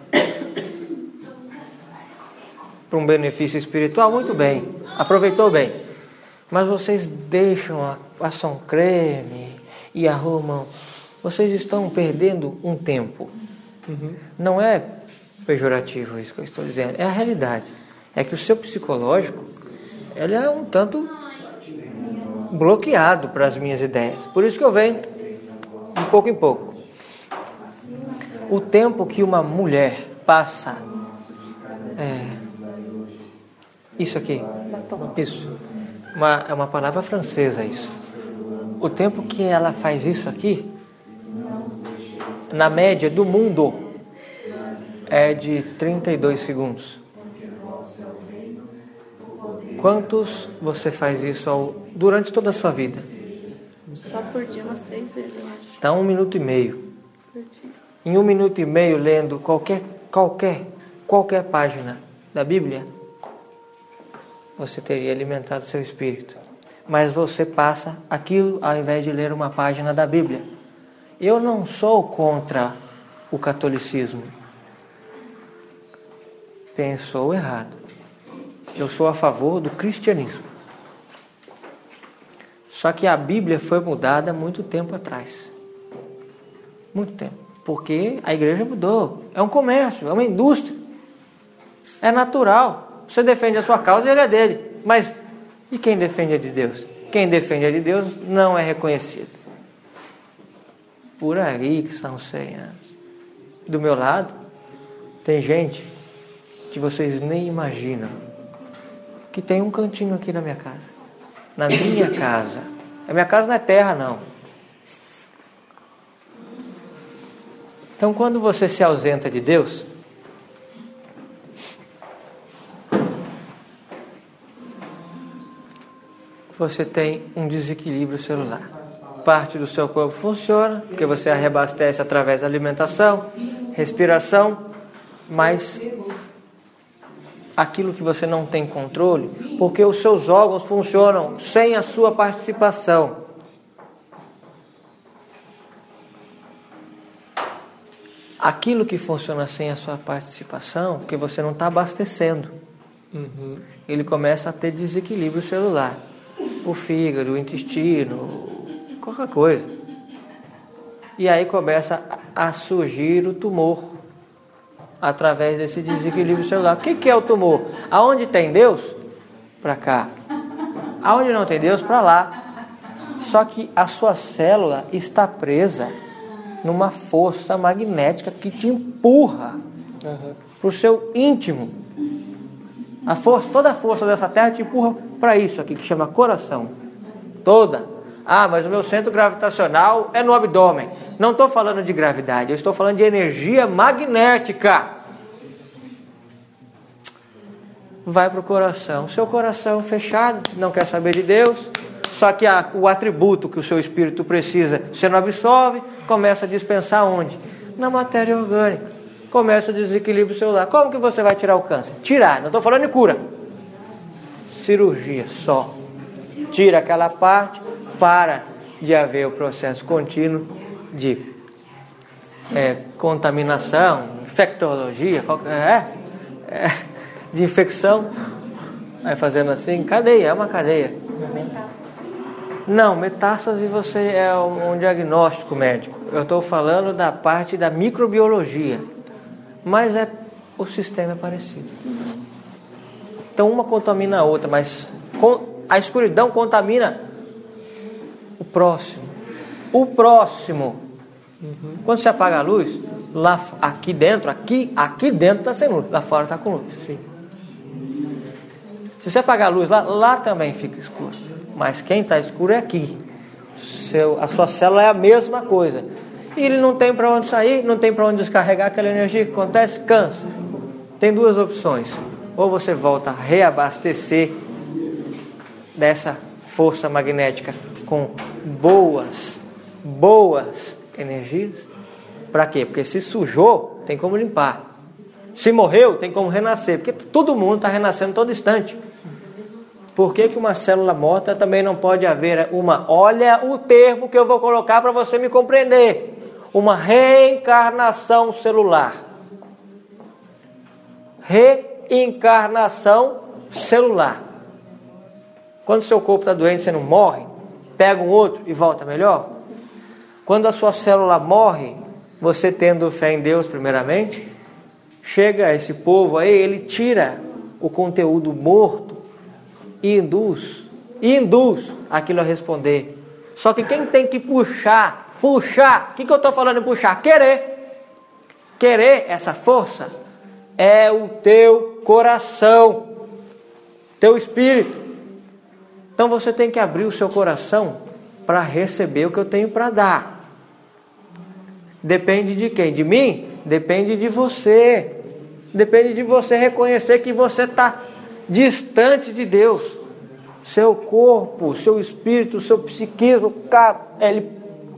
[SPEAKER 3] para um benefício espiritual, muito bem. Aproveitou bem. Mas vocês passam creme e arrumam. Vocês estão perdendo um tempo. Não é pejorativo isso que eu estou dizendo. É a realidade. É que o seu psicológico, ele é um tanto bloqueado para as minhas ideias. Por isso que eu venho de pouco em pouco. O tempo que uma mulher passa... isso aqui. Isso. É uma palavra francesa isso. O tempo que ela faz isso aqui, na média do mundo, é de 32 segundos. Quantos você faz isso durante toda a sua vida?
[SPEAKER 2] Só por dia, umas 3 vezes, eu acho.
[SPEAKER 3] Está 1 minuto e meio.
[SPEAKER 2] Por dia.
[SPEAKER 3] Em 1 minuto e meio, lendo qualquer página da Bíblia, você teria alimentado seu espírito. Mas você passa aquilo ao invés de ler uma página da Bíblia. Eu não sou contra o catolicismo. Pensou errado. Eu sou a favor do cristianismo. Só que a Bíblia foi mudada há muito tempo atrás. Muito tempo. Porque a igreja mudou. É um comércio, é uma indústria. É natural. Você defende a sua causa e ele é dele. Mas e quem defende a de Deus? Quem defende a de Deus não é reconhecido. Por aí que são 100 anos. Do meu lado, tem gente que vocês nem imaginam que tem um cantinho aqui na minha casa. Na minha casa. A minha casa não é terra, não. Então, quando você se ausenta de Deus, você tem um desequilíbrio celular. Parte do seu corpo funciona, porque você reabastece através da alimentação, respiração, mas aquilo que você não tem controle, porque os seus órgãos funcionam sem a sua participação. Aquilo que funciona sem a sua participação, porque você não está abastecendo, ele começa a ter desequilíbrio celular. O fígado, o intestino, qualquer coisa. E aí começa a surgir o tumor através desse desequilíbrio celular. O que é o tumor? Aonde tem Deus? Para cá. Aonde não tem Deus? Para lá. Só que a sua célula está presa numa força magnética que te empurra para o seu íntimo. Toda a força dessa terra te empurra para isso aqui, que chama coração. Toda. Mas o meu centro gravitacional é no abdômen. Não estou falando de gravidade, eu estou falando de energia magnética. Vai para o coração. Seu coração fechado, não quer saber de Deus. Só que o atributo que o seu espírito precisa, você não absorve, começa a dispensar onde? Na matéria orgânica. Começa o desequilíbrio celular. Como que você vai tirar o câncer? Tirar, não estou falando de cura. Cirurgia só. Tira aquela parte, para de haver o processo contínuo de contaminação, infectologia, de infecção. Vai fazendo assim, cadeia, é uma cadeia. Não, metástase você é um diagnóstico médico. Eu estou falando da parte da microbiologia. Mas o sistema é parecido. Então uma contamina a outra, mas a escuridão contamina o próximo. O próximo. Quando você apaga a luz, aqui dentro está sem luz, lá fora está com luz. Sim. Se você apagar a luz lá também fica escuro. Mas quem está escuro é aqui. A sua célula é a mesma coisa. E ele não tem para onde sair, não tem para onde descarregar aquela energia. Que acontece? Cansa. Tem duas opções. Ou você volta a reabastecer dessa força magnética com boas energias. Para quê? Porque se sujou, tem como limpar. Se morreu, tem como renascer. Porque todo mundo está renascendo todo instante. Por que uma célula morta também não pode haver olha o termo que eu vou colocar para você me compreender. Uma reencarnação celular. Reencarnação celular. Quando o seu corpo está doente, você não morre, pega um outro e volta melhor. Quando a sua célula morre, você tendo fé em Deus primeiramente, chega esse povo aí, ele tira o conteúdo morto e induz aquilo a responder. Só que quem tem que puxar, o que eu estou falando em puxar? Querer essa força é o teu coração, teu espírito. Então você tem que abrir o seu coração para receber o que eu tenho para dar. Depende de quem? De mim? Depende de você. Depende de você reconhecer que você está distante de Deus. Seu corpo, seu espírito, seu psiquismo, ele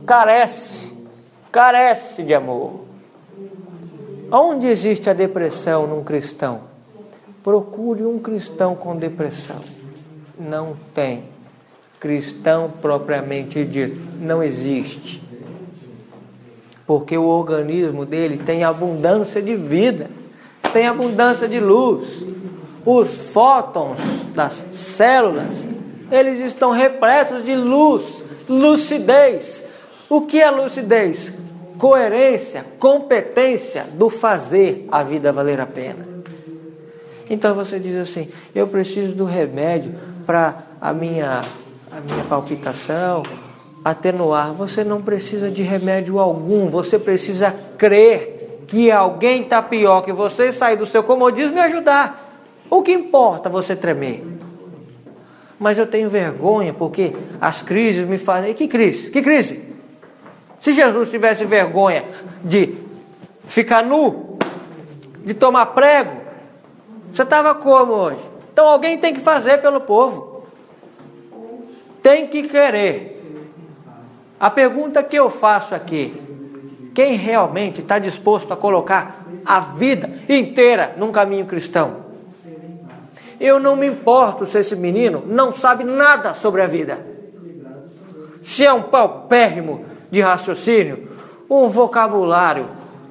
[SPEAKER 3] carece de amor. Onde existe a depressão num cristão? Procure um cristão com depressão. Não tem. Cristão propriamente dito, não existe. Porque o organismo dele tem abundância de vida, tem abundância de luz. Os fótons das células, eles estão repletos de luz, lucidez. O que é lucidez? Coerência, competência do fazer a vida valer a pena. Então você diz assim, eu preciso do remédio para a minha palpitação atenuar. Você não precisa de remédio algum, você precisa crer que alguém está pior que você, sair do seu comodismo e ajudar. O que importa você tremer? Mas eu tenho vergonha porque as crises me fazem... Que crise? Que crise? Se Jesus tivesse vergonha de ficar nu, de tomar prego, você estava como hoje? Então alguém tem que fazer pelo povo. Tem que querer. A pergunta que eu faço aqui, quem realmente está disposto a colocar a vida inteira num caminho cristão? Eu não me importo se esse menino não sabe nada sobre a vida. Se é um paupérrimo de raciocínio, um vocabulário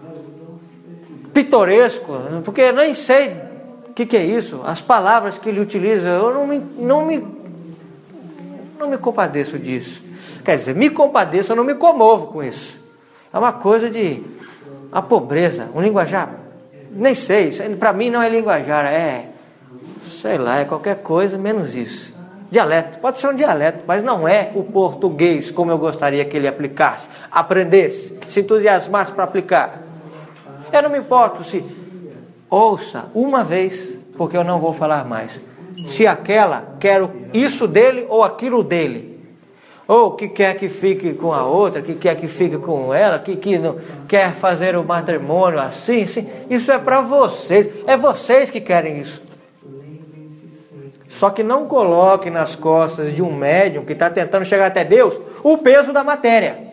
[SPEAKER 3] pitoresco, porque eu nem sei o que é isso, as palavras que ele utiliza, eu não me compadeço disso. Quer dizer, me compadeço, eu não me comovo com isso. É uma coisa de a pobreza, um linguajar, nem sei, isso para mim não é linguajar, sei lá, é qualquer coisa menos isso. Dialeto, pode ser um dialeto, mas não é o português como eu gostaria que ele aplicasse, aprendesse, se entusiasmasse para aplicar. Eu não me importo se ouça uma vez, porque eu não vou falar mais. Se aquela quer isso dele ou aquilo dele, ou que quer que fique com a outra, que quer que fique com ela, que não quer fazer o matrimônio assim, isso é para vocês, é vocês que querem isso. Só que não coloque nas costas de um médium que está tentando chegar até Deus o peso da matéria.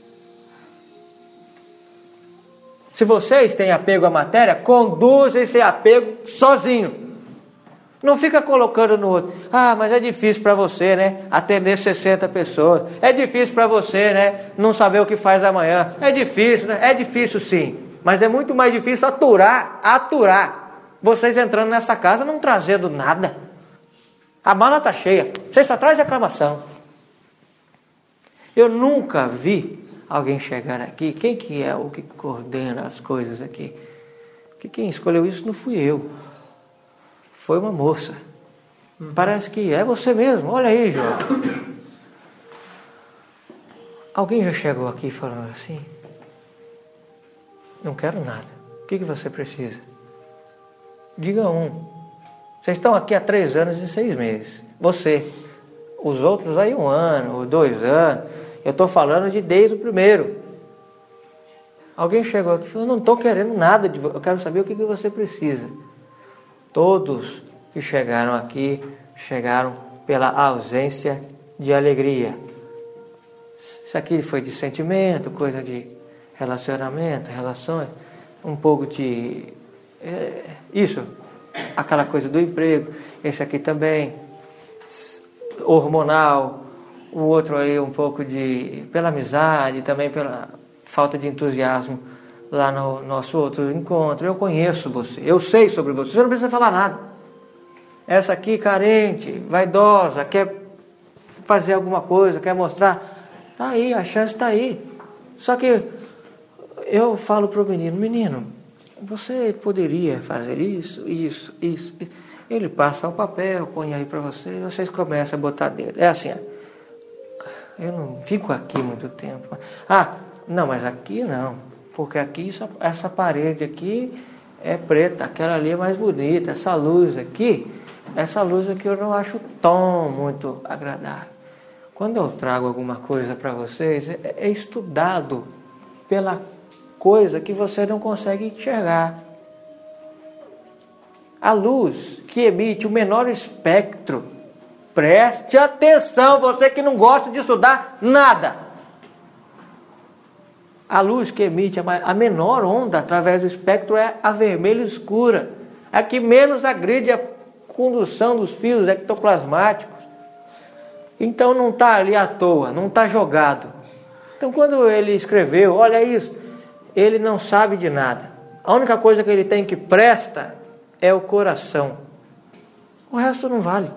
[SPEAKER 3] Se vocês têm apego à matéria, conduz esse apego sozinho. Não fica colocando no outro. Ah, mas é difícil para você, né? Atender 60 pessoas. É difícil para você, né? Não saber o que faz amanhã. É difícil, né? É difícil sim. Mas é muito mais difícil aturar. Vocês entrando nessa casa não trazendo nada. A mala está cheia. Vocês só trazem reclamação. Eu nunca vi alguém chegar aqui. Quem que é o que coordena as coisas aqui? Porque quem escolheu isso não fui eu. Foi uma moça. Parece que é você mesmo. Olha aí, João. Alguém já chegou aqui falando assim? Não quero nada. O que você precisa? Diga um. Vocês estão aqui há 3 anos e 6 meses. Você. Os outros aí 1 ano, ou 2 anos. Eu estou falando de desde o primeiro. Alguém chegou aqui e falou, não estou querendo nada de você. Eu quero saber o que você precisa. Todos que chegaram aqui, chegaram pela ausência de alegria. Isso aqui foi de sentimento, coisa de relacionamento, relações, um pouco de... isso, aquela coisa do emprego, esse aqui também, hormonal, o outro aí um pouco de... pela amizade, também pela falta de entusiasmo. Lá no nosso outro encontro, eu conheço você, eu sei sobre você, você não precisa falar nada. Essa aqui carente, vaidosa, quer fazer alguma coisa, quer mostrar, está aí, a chance está aí. Só que eu falo para o menino, você poderia fazer isso. Ele passa o papel, põe aí para você, e vocês começam a botar dedo. É assim, eu não fico aqui muito tempo. Não, mas aqui não. Porque aqui, essa parede aqui é preta, aquela ali é mais bonita. Essa luz aqui eu não acho o tom muito agradável. Quando eu trago alguma coisa para vocês, é estudado pela coisa que você não consegue enxergar. A luz que emite o menor espectro, preste atenção, você que não gosta de estudar nada. A luz que emite a menor onda através do espectro é a vermelha escura. É a que menos agride a condução dos fios ectoplasmáticos. Então não está ali à toa, não está jogado. Então quando ele escreveu, olha isso, ele não sabe de nada. A única coisa que ele tem que presta é o coração. O resto não vale.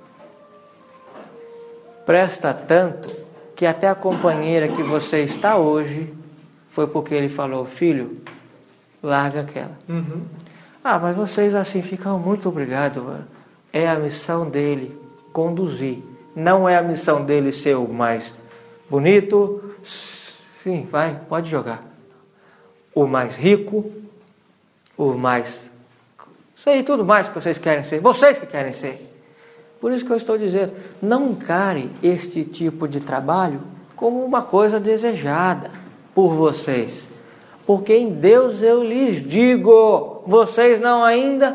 [SPEAKER 3] Presta tanto que até a companheira que você está hoje... foi porque ele falou, filho, larga aquela. Mas vocês assim ficam muito obrigados. É a missão dele conduzir. Não é a missão dele ser o mais bonito. Sim, vai, pode jogar. O mais rico, o mais... isso aí, tudo mais que vocês querem ser. Vocês que querem ser. Por isso que eu estou dizendo, não encare este tipo de trabalho como uma coisa desejada por vocês, porque em Deus eu lhes digo, vocês ainda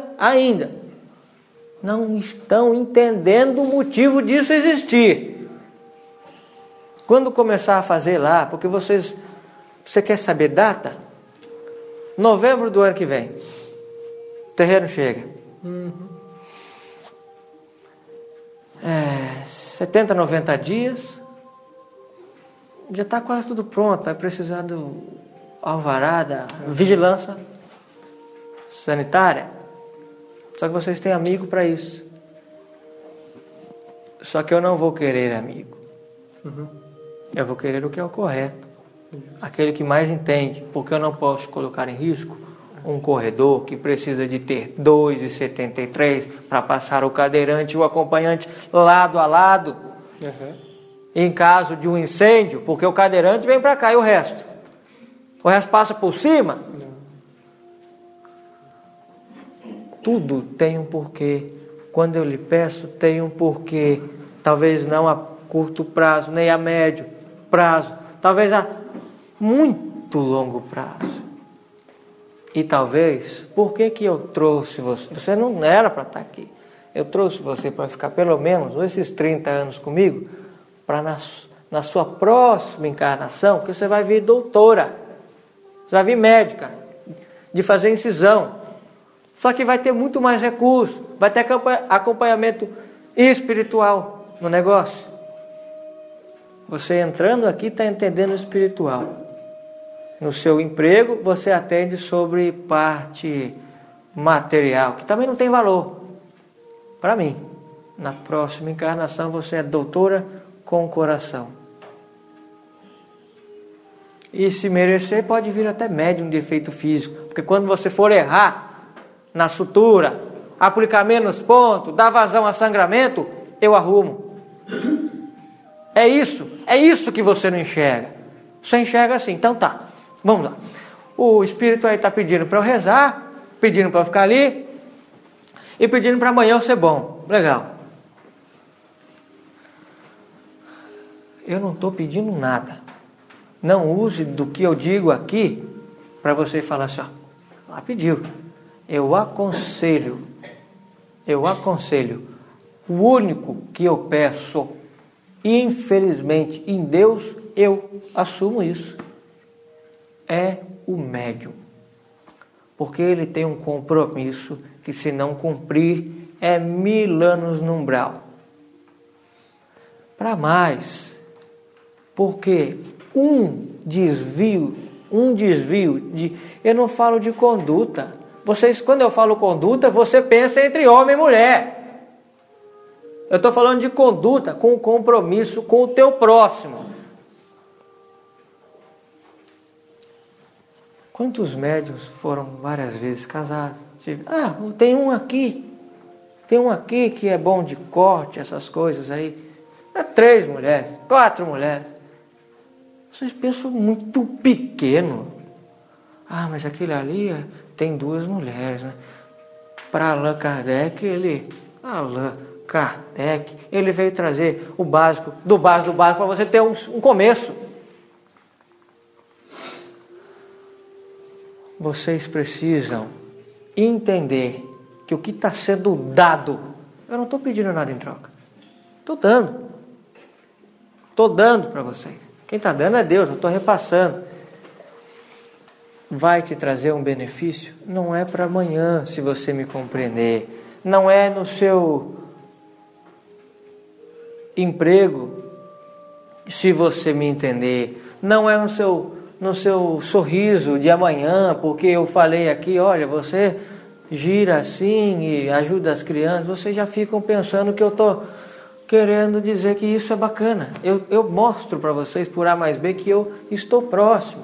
[SPEAKER 3] não estão entendendo o motivo disso existir. Quando começar a fazer lá, porque você quer saber data? Novembro do ano que vem, o terreno chega. 70, 90 dias, já está quase tudo pronto, vai precisar do alvará, da vigilância sanitária. Só que vocês têm amigo para isso. Só que eu não vou querer amigo. Eu vou querer o que é o correto. Aquele que mais entende, porque eu não posso colocar em risco um corredor que precisa de ter 2,73 para passar o cadeirante e o acompanhante lado a lado. Em caso de um incêndio, porque o cadeirante vem para cá e o resto passa por cima. tudo tem um porquê. Quando eu lhe peço, tem um porquê. Talvez não a curto prazo, nem a médio prazo. Talvez a muito longo prazo. E talvez, por que eu trouxe você? Você não era para estar aqui. Eu trouxe você para ficar pelo menos esses 30 anos comigo, para na sua próxima encarnação, que você vai vir doutora, você vai vir médica, de fazer incisão. Só que vai ter muito mais recurso, vai ter acompanhamento espiritual no negócio. Você entrando aqui está entendendo o espiritual. No seu emprego, você atende sobre parte material, que também não tem valor. Para mim, na próxima encarnação, você é doutora com coração. E se merecer, pode vir até médium de efeito físico. Porque quando você for errar na sutura, aplicar menos ponto, dar vazão a sangramento, eu arrumo. É isso que você não enxerga. Você enxerga assim, então tá. Vamos lá. O espírito aí está pedindo para eu rezar, pedindo para eu ficar ali e pedindo para amanhã eu ser bom. Legal. Eu não estou pedindo nada. Não use do que eu digo aqui para você falar assim, ó, lá pediu. Eu aconselho. O único que eu peço, infelizmente, em Deus, eu assumo isso. É o médium, porque ele tem um compromisso que, se não cumprir, é 1000 anos no umbral. Para mais, porque um desvio de... Eu não falo de conduta. Vocês, quando eu falo conduta, você pensa entre homem e mulher. Eu estou falando de conduta com compromisso com o teu próximo. Quantos médiuns foram várias vezes casados? Tem um aqui que é bom de corte, essas coisas aí. 3 mulheres, 4 mulheres. Vocês pensam muito pequeno. Mas aquele ali tem 2 mulheres, né? Para Allan Kardec, ele veio trazer o básico, do básico, para você ter um começo. Vocês precisam entender que o que está sendo dado, eu não estou pedindo nada em troca. Estou dando para vocês. Quem está dando é Deus, eu estou repassando. Vai te trazer um benefício? Não é para amanhã, se você me compreender. Não é no seu emprego, se você me entender. Não é no seu sorriso de amanhã, porque eu falei aqui, olha, você gira assim e ajuda as crianças. Vocês já ficam pensando que eu estou querendo dizer que isso é bacana. Eu mostro para vocês, por A mais B, que eu estou próximo.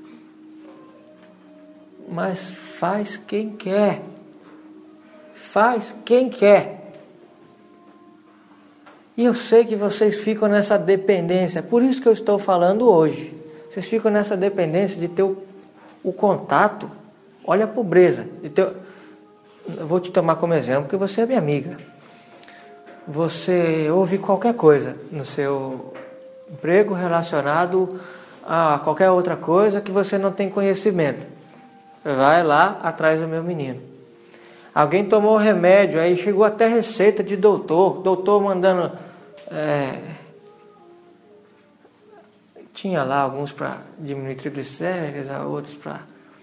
[SPEAKER 3] Mas faz quem quer. E eu sei que vocês ficam nessa dependência. Por isso que eu estou falando hoje. Vocês ficam nessa dependência de ter o contato. Olha a pobreza. Eu vou te tomar como exemplo, porque você é minha amiga. Você ouve qualquer coisa no seu emprego relacionado a qualquer outra coisa que você não tem conhecimento. Vai lá atrás do meu menino. Alguém tomou remédio, aí chegou até receita de doutor mandando... Tinha lá alguns para diminuir triglicéridos, outros para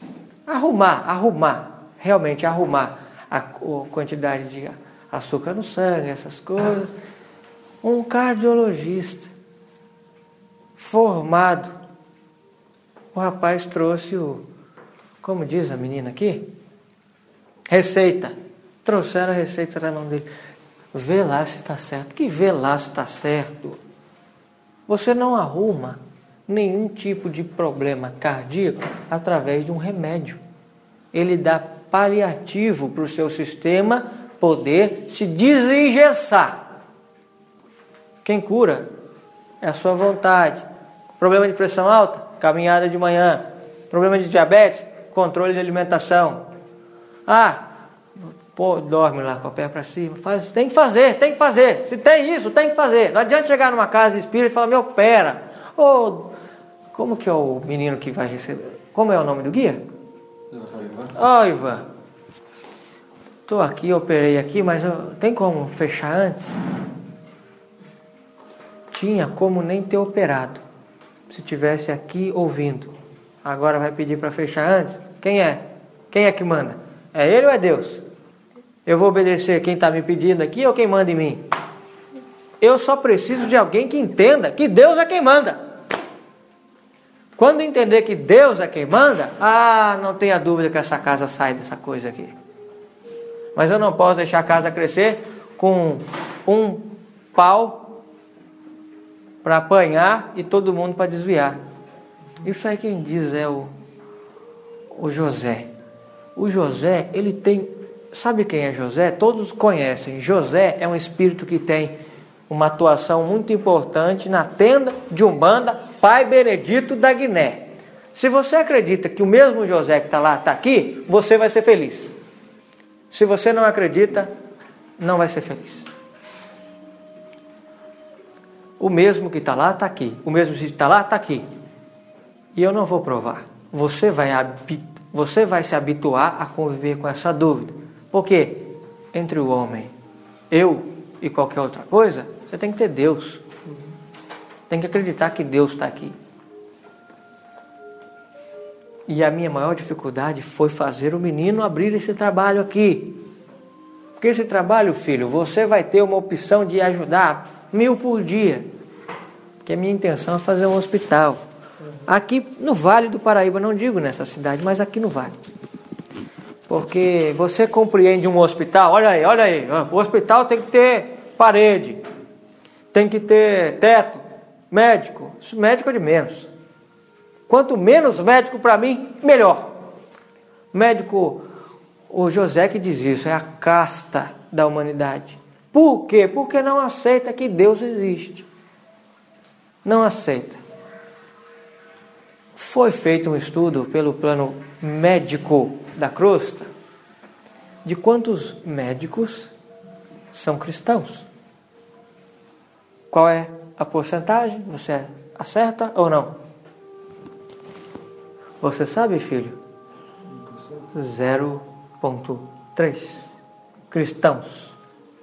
[SPEAKER 3] realmente arrumar a quantidade de açúcar no sangue, essas coisas. Um cardiologista formado, o rapaz trouxe como diz a menina aqui, receita. Trouxeram a receita na mão dele. Vê lá se está certo. Que vê lá se está certo? Você não arruma nenhum tipo de problema cardíaco através de um remédio. Ele dá paliativo para o seu sistema poder se desengessar. Quem cura é a sua vontade. Problema de pressão alta? Caminhada de manhã. Problema de diabetes? Controle de alimentação. Pô, dorme lá com a pé para cima. Tem que fazer. Se tem isso, tem que fazer. Não adianta chegar numa casa de espírito e falar, meu, pera. Como que é o menino que vai receber? Como é o nome do guia? Ivan. Estou aqui, operei aqui, mas tem como fechar antes? Tinha como nem ter operado. Se tivesse aqui ouvindo. Agora vai pedir para fechar antes? Quem é? Quem é que manda? É ele ou é Deus? Eu vou obedecer quem está me pedindo aqui ou quem manda em mim? Eu só preciso de alguém que entenda que Deus é quem manda. Quando entender que Deus é quem manda, não tenha dúvida que essa casa sai dessa coisa aqui. Mas eu não posso deixar a casa crescer com um pau para apanhar e todo mundo para desviar. Isso aí quem diz é o José. O José, ele tem... Sabe quem é José? Todos conhecem. José é um espírito que tem uma atuação muito importante na tenda de Umbanda, Pai Benedito da Guiné. Se você acredita que o mesmo José que está lá está aqui, você vai ser feliz. Se você não acredita, não vai ser feliz. O mesmo que está lá está aqui. O mesmo que está lá está aqui. E eu não vou provar. Você vai se habituar a conviver com essa dúvida. Porque entre o homem, eu e qualquer outra coisa, você tem que ter Deus. Tem que acreditar que Deus está aqui. E a minha maior dificuldade foi fazer o menino abrir esse trabalho aqui. Porque esse trabalho, filho, você vai ter uma opção de ajudar 1.000 por dia. Porque a minha intenção é fazer um hospital. Aqui no Vale do Paraíba, não digo nessa cidade, mas aqui no Vale. Porque você compreende um hospital, olha aí, o hospital tem que ter parede, tem que ter teto, médico. Isso médico é de menos. Quanto menos médico para mim, melhor. Médico, o José que diz isso, é a casta da humanidade. Por quê? Porque não aceita que Deus existe. Não aceita. Foi feito um estudo pelo plano médico da crosta de quantos médicos são cristãos. Qual é a porcentagem? Você acerta ou não? Você sabe, filho? 0,3 cristãos.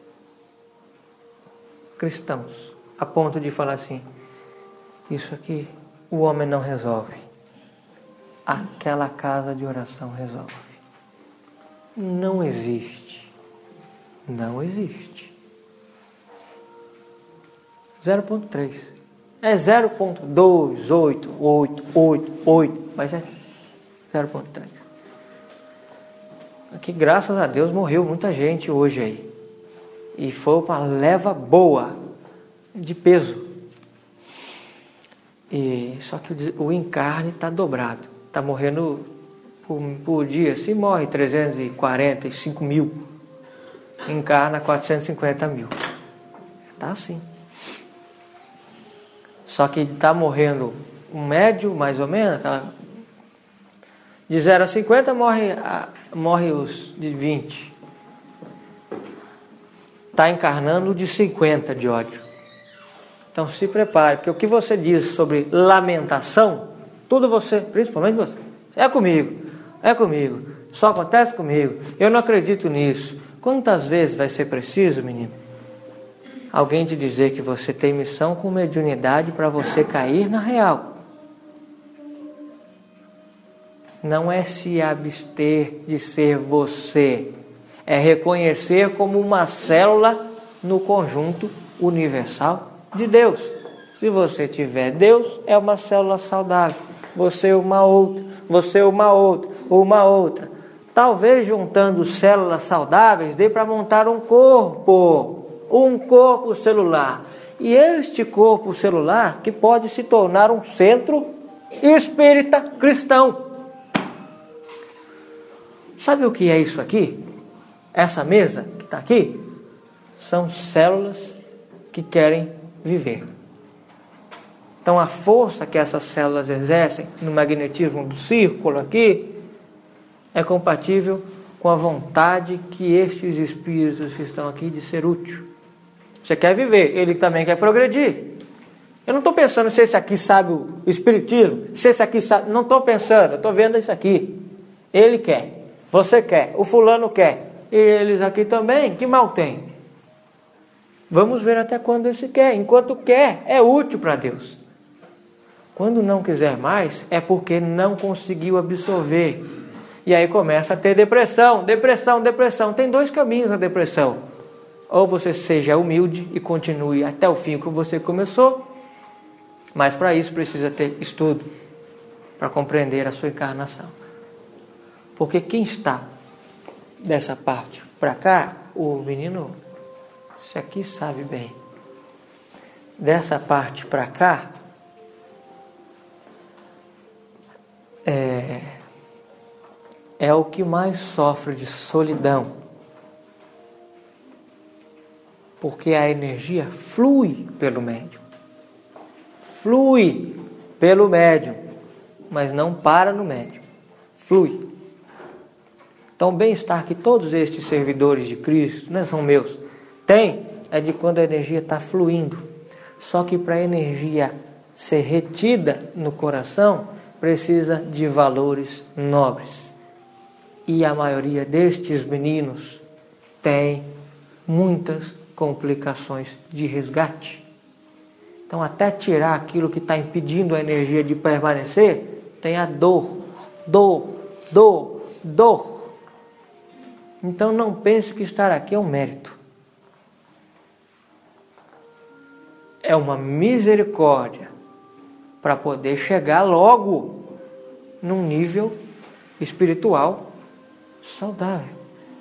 [SPEAKER 3] Cristãos. A ponto de falar assim, isso aqui o homem não resolve. Aquela casa de oração resolve. Não existe. Não existe. 0,3. É 0,28888, mas é 0,3. Aqui, graças a Deus, morreu muita gente hoje aí. E foi uma leva boa de peso. E só que o encarne está dobrado. Está morrendo por dia. Se morre 345 mil, encarna 450 mil. Está assim. Só que está morrendo um médio, mais ou menos. De 0 a 50 morre os de 20. Está encarnando de 50 de ódio. Então se prepare, porque o que você diz sobre lamentação, tudo você, principalmente você, é comigo, só acontece comigo, eu não acredito nisso. Quantas vezes vai ser preciso, menino, alguém te dizer que você tem missão com mediunidade para você cair na real? Não é se abster de ser você, é reconhecer como uma célula no conjunto universal de Deus. Se você tiver Deus, é uma célula saudável. Você uma outra, você uma outra. Talvez juntando células saudáveis dê para montar um corpo celular. E este corpo celular que pode se tornar um centro espírita cristão. Sabe o que é isso aqui? Essa mesa que está aqui são células que querem viver. Então a força que essas células exercem no magnetismo do círculo aqui é compatível com a vontade que estes espíritos que estão aqui de ser útil. Você quer viver, ele também quer progredir. Eu não estou pensando se esse aqui sabe o espiritismo, se esse aqui sabe... Não estou pensando, eu estou vendo isso aqui. Ele quer, você quer, o fulano quer. E eles aqui também, que mal tem? Vamos ver até quando esse quer. Enquanto quer, é útil para Deus. Quando não quiser mais, é porque não conseguiu absorver. E aí começa a ter depressão. Tem 2 caminhos na depressão. Ou você seja humilde e continue até o fim como você começou, mas para isso precisa ter estudo, para compreender a sua encarnação. Porque quem está dessa parte para cá, o menino, isso aqui sabe bem. Dessa parte para cá, é o que mais sofre de solidão. Porque a energia flui pelo médium. Flui pelo médium, mas não para no médium. Flui. Então o bem-estar que todos estes servidores de Cristo, não são meus, têm, é de quando a energia está fluindo. Só que para a energia ser retida no coração, precisa de valores nobres. E a maioria destes meninos tem muitas complicações de resgate. Então, até tirar aquilo que está impedindo a energia de permanecer, tem a dor. Então, não pense que estar aqui é um mérito. É uma misericórdia para poder chegar logo num nível espiritual saudável.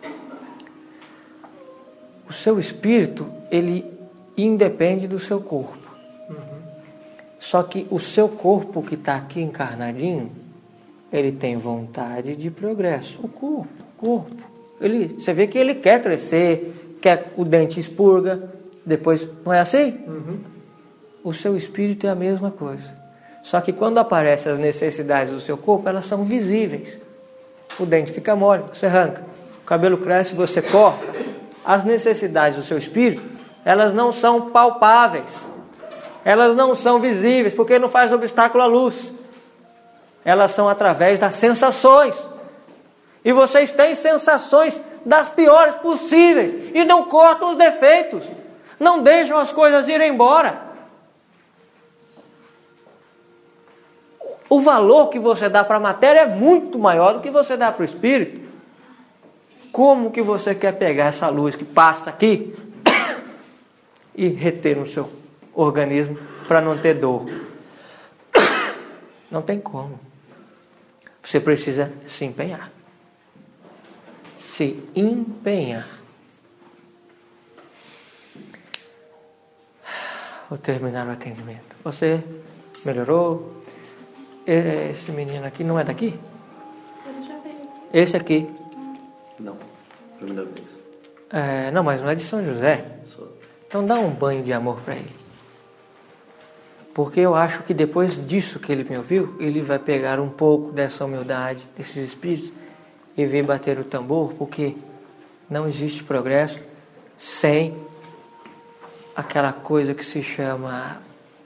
[SPEAKER 3] O seu espírito, ele independe do seu corpo. Só que o seu corpo que está aqui encarnadinho, ele tem vontade de progresso. O corpo. Você vê que ele quer crescer, quer o dente expurga, depois, não é assim? O seu espírito é a mesma coisa. Só que quando aparecem as necessidades do seu corpo, elas são visíveis. O dente fica mole, você arranca. O cabelo cresce, você corta. As necessidades do seu espírito, elas não são palpáveis. Elas não são visíveis, porque não faz obstáculo à luz. Elas são através das sensações. E vocês têm sensações das piores possíveis. E não cortam os defeitos. Não deixam as coisas irem embora. O valor que você dá para a matéria é muito maior do que você dá para o espírito. Como que você quer pegar essa luz que passa aqui e reter no seu organismo para não ter dor? Não tem como. Você precisa se empenhar. Se empenhar. Vou terminar o atendimento. Você melhorou? Esse menino aqui não é daqui?
[SPEAKER 2] Ele já veio.
[SPEAKER 3] Esse aqui?
[SPEAKER 5] Não, primeira vez.
[SPEAKER 3] Não, mas não é de São José.
[SPEAKER 5] Sou.
[SPEAKER 3] Então dá um banho de amor para ele. Porque eu acho que depois disso que ele me ouviu, ele vai pegar um pouco dessa humildade, desses espíritos, e vir bater o tambor, porque não existe progresso sem aquela coisa que se chama...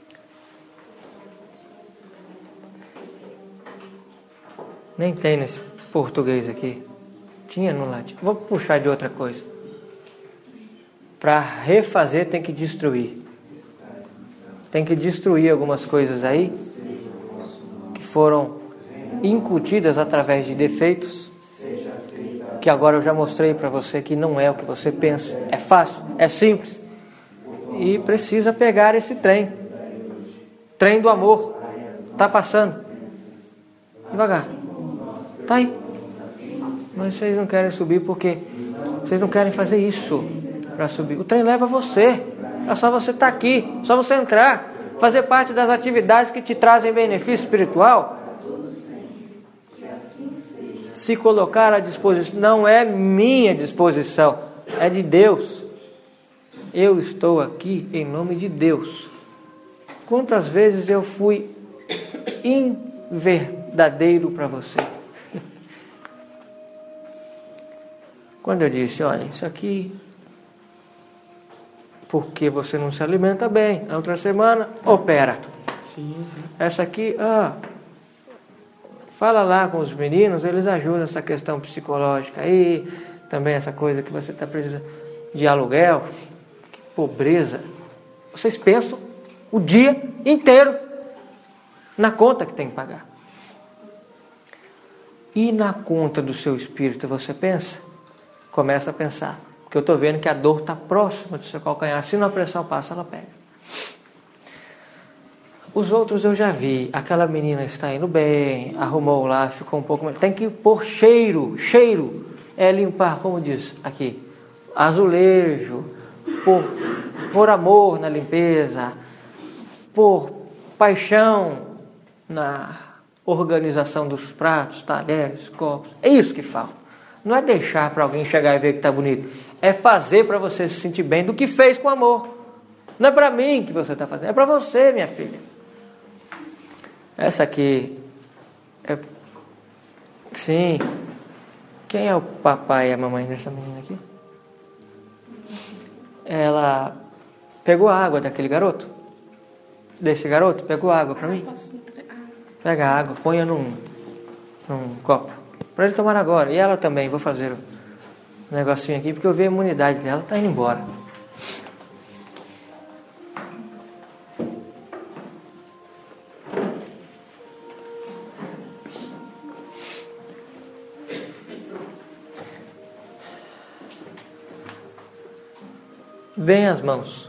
[SPEAKER 3] Nem tem nesse português aqui. Tinha no latim. Vou puxar de outra coisa. Para refazer tem que destruir. Tem que destruir algumas coisas aí que foram incutidas através de defeitos, que agora eu já mostrei para você que não é o que você pensa. É fácil, é simples. E precisa pegar esse trem. Trem do amor. Está passando. Devagar. Está aí. Mas vocês não querem subir porque vocês não querem fazer isso para subir. O trem leva você. É só você estar aqui, só você entrar, fazer parte das atividades que te trazem benefício espiritual. Se colocar à disposição, não é minha disposição, é de Deus. Eu estou aqui em nome de Deus. Quantas vezes eu fui inverdadeiro para você? Quando eu disse, olha, isso aqui, porque você não se alimenta bem, na outra semana, opera.
[SPEAKER 1] Sim, sim.
[SPEAKER 3] Essa aqui, fala lá com os meninos, eles ajudam essa questão psicológica aí, também essa coisa que você está precisando de aluguel, que pobreza. Vocês pensam o dia inteiro na conta que tem que pagar. E na conta do seu espírito você pensa? Começa a pensar. Porque eu estou vendo que a dor está próxima do seu calcanhar. Se não a pressão passa, ela pega. Os outros eu já vi. Aquela menina está indo bem, arrumou lá, ficou um pouco... Tem que pôr cheiro. Cheiro é limpar, como diz aqui, azulejo, pôr amor na limpeza, pôr paixão na organização dos pratos, talheres, copos. É isso que falta. Não é deixar para alguém chegar e ver que está bonito. É fazer para você se sentir bem do que fez com amor. Não é para mim que você está fazendo, é para você, minha filha. Essa aqui é... Sim. Quem é o papai e a mamãe dessa menina aqui? Ela pegou a água daquele garoto? Desse garoto? Pegou água para mim?
[SPEAKER 2] Posso entregar?
[SPEAKER 3] Pega a água, ponha num copo. Para ele tomar agora. E ela também, vou fazer um negocinho aqui, porque eu vi a imunidade dela, está indo embora. Deem as mãos.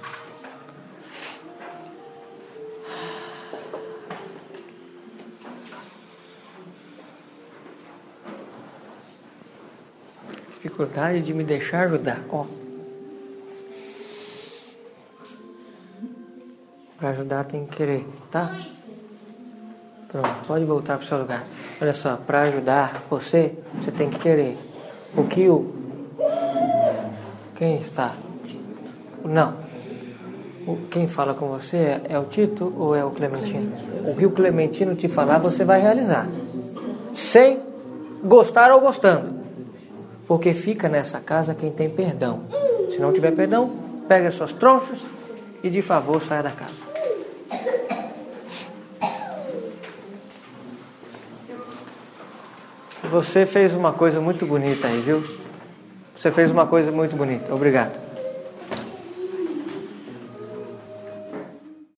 [SPEAKER 3] Dificuldade de me deixar ajudar. Para ajudar tem que querer, tá? Pronto, pode voltar para o seu lugar. Olha só, para ajudar você tem que querer. Quem está? Não. Quem fala com você é o Tito ou é o Clementino? O que o Clementino te falar, você vai realizar. Sem gostar ou gostando. Porque fica nessa casa quem tem perdão. Se não tiver perdão, pega as suas tronchas e de favor saia da casa. Você fez uma coisa muito bonita aí, viu? Você fez uma coisa muito bonita. Obrigado.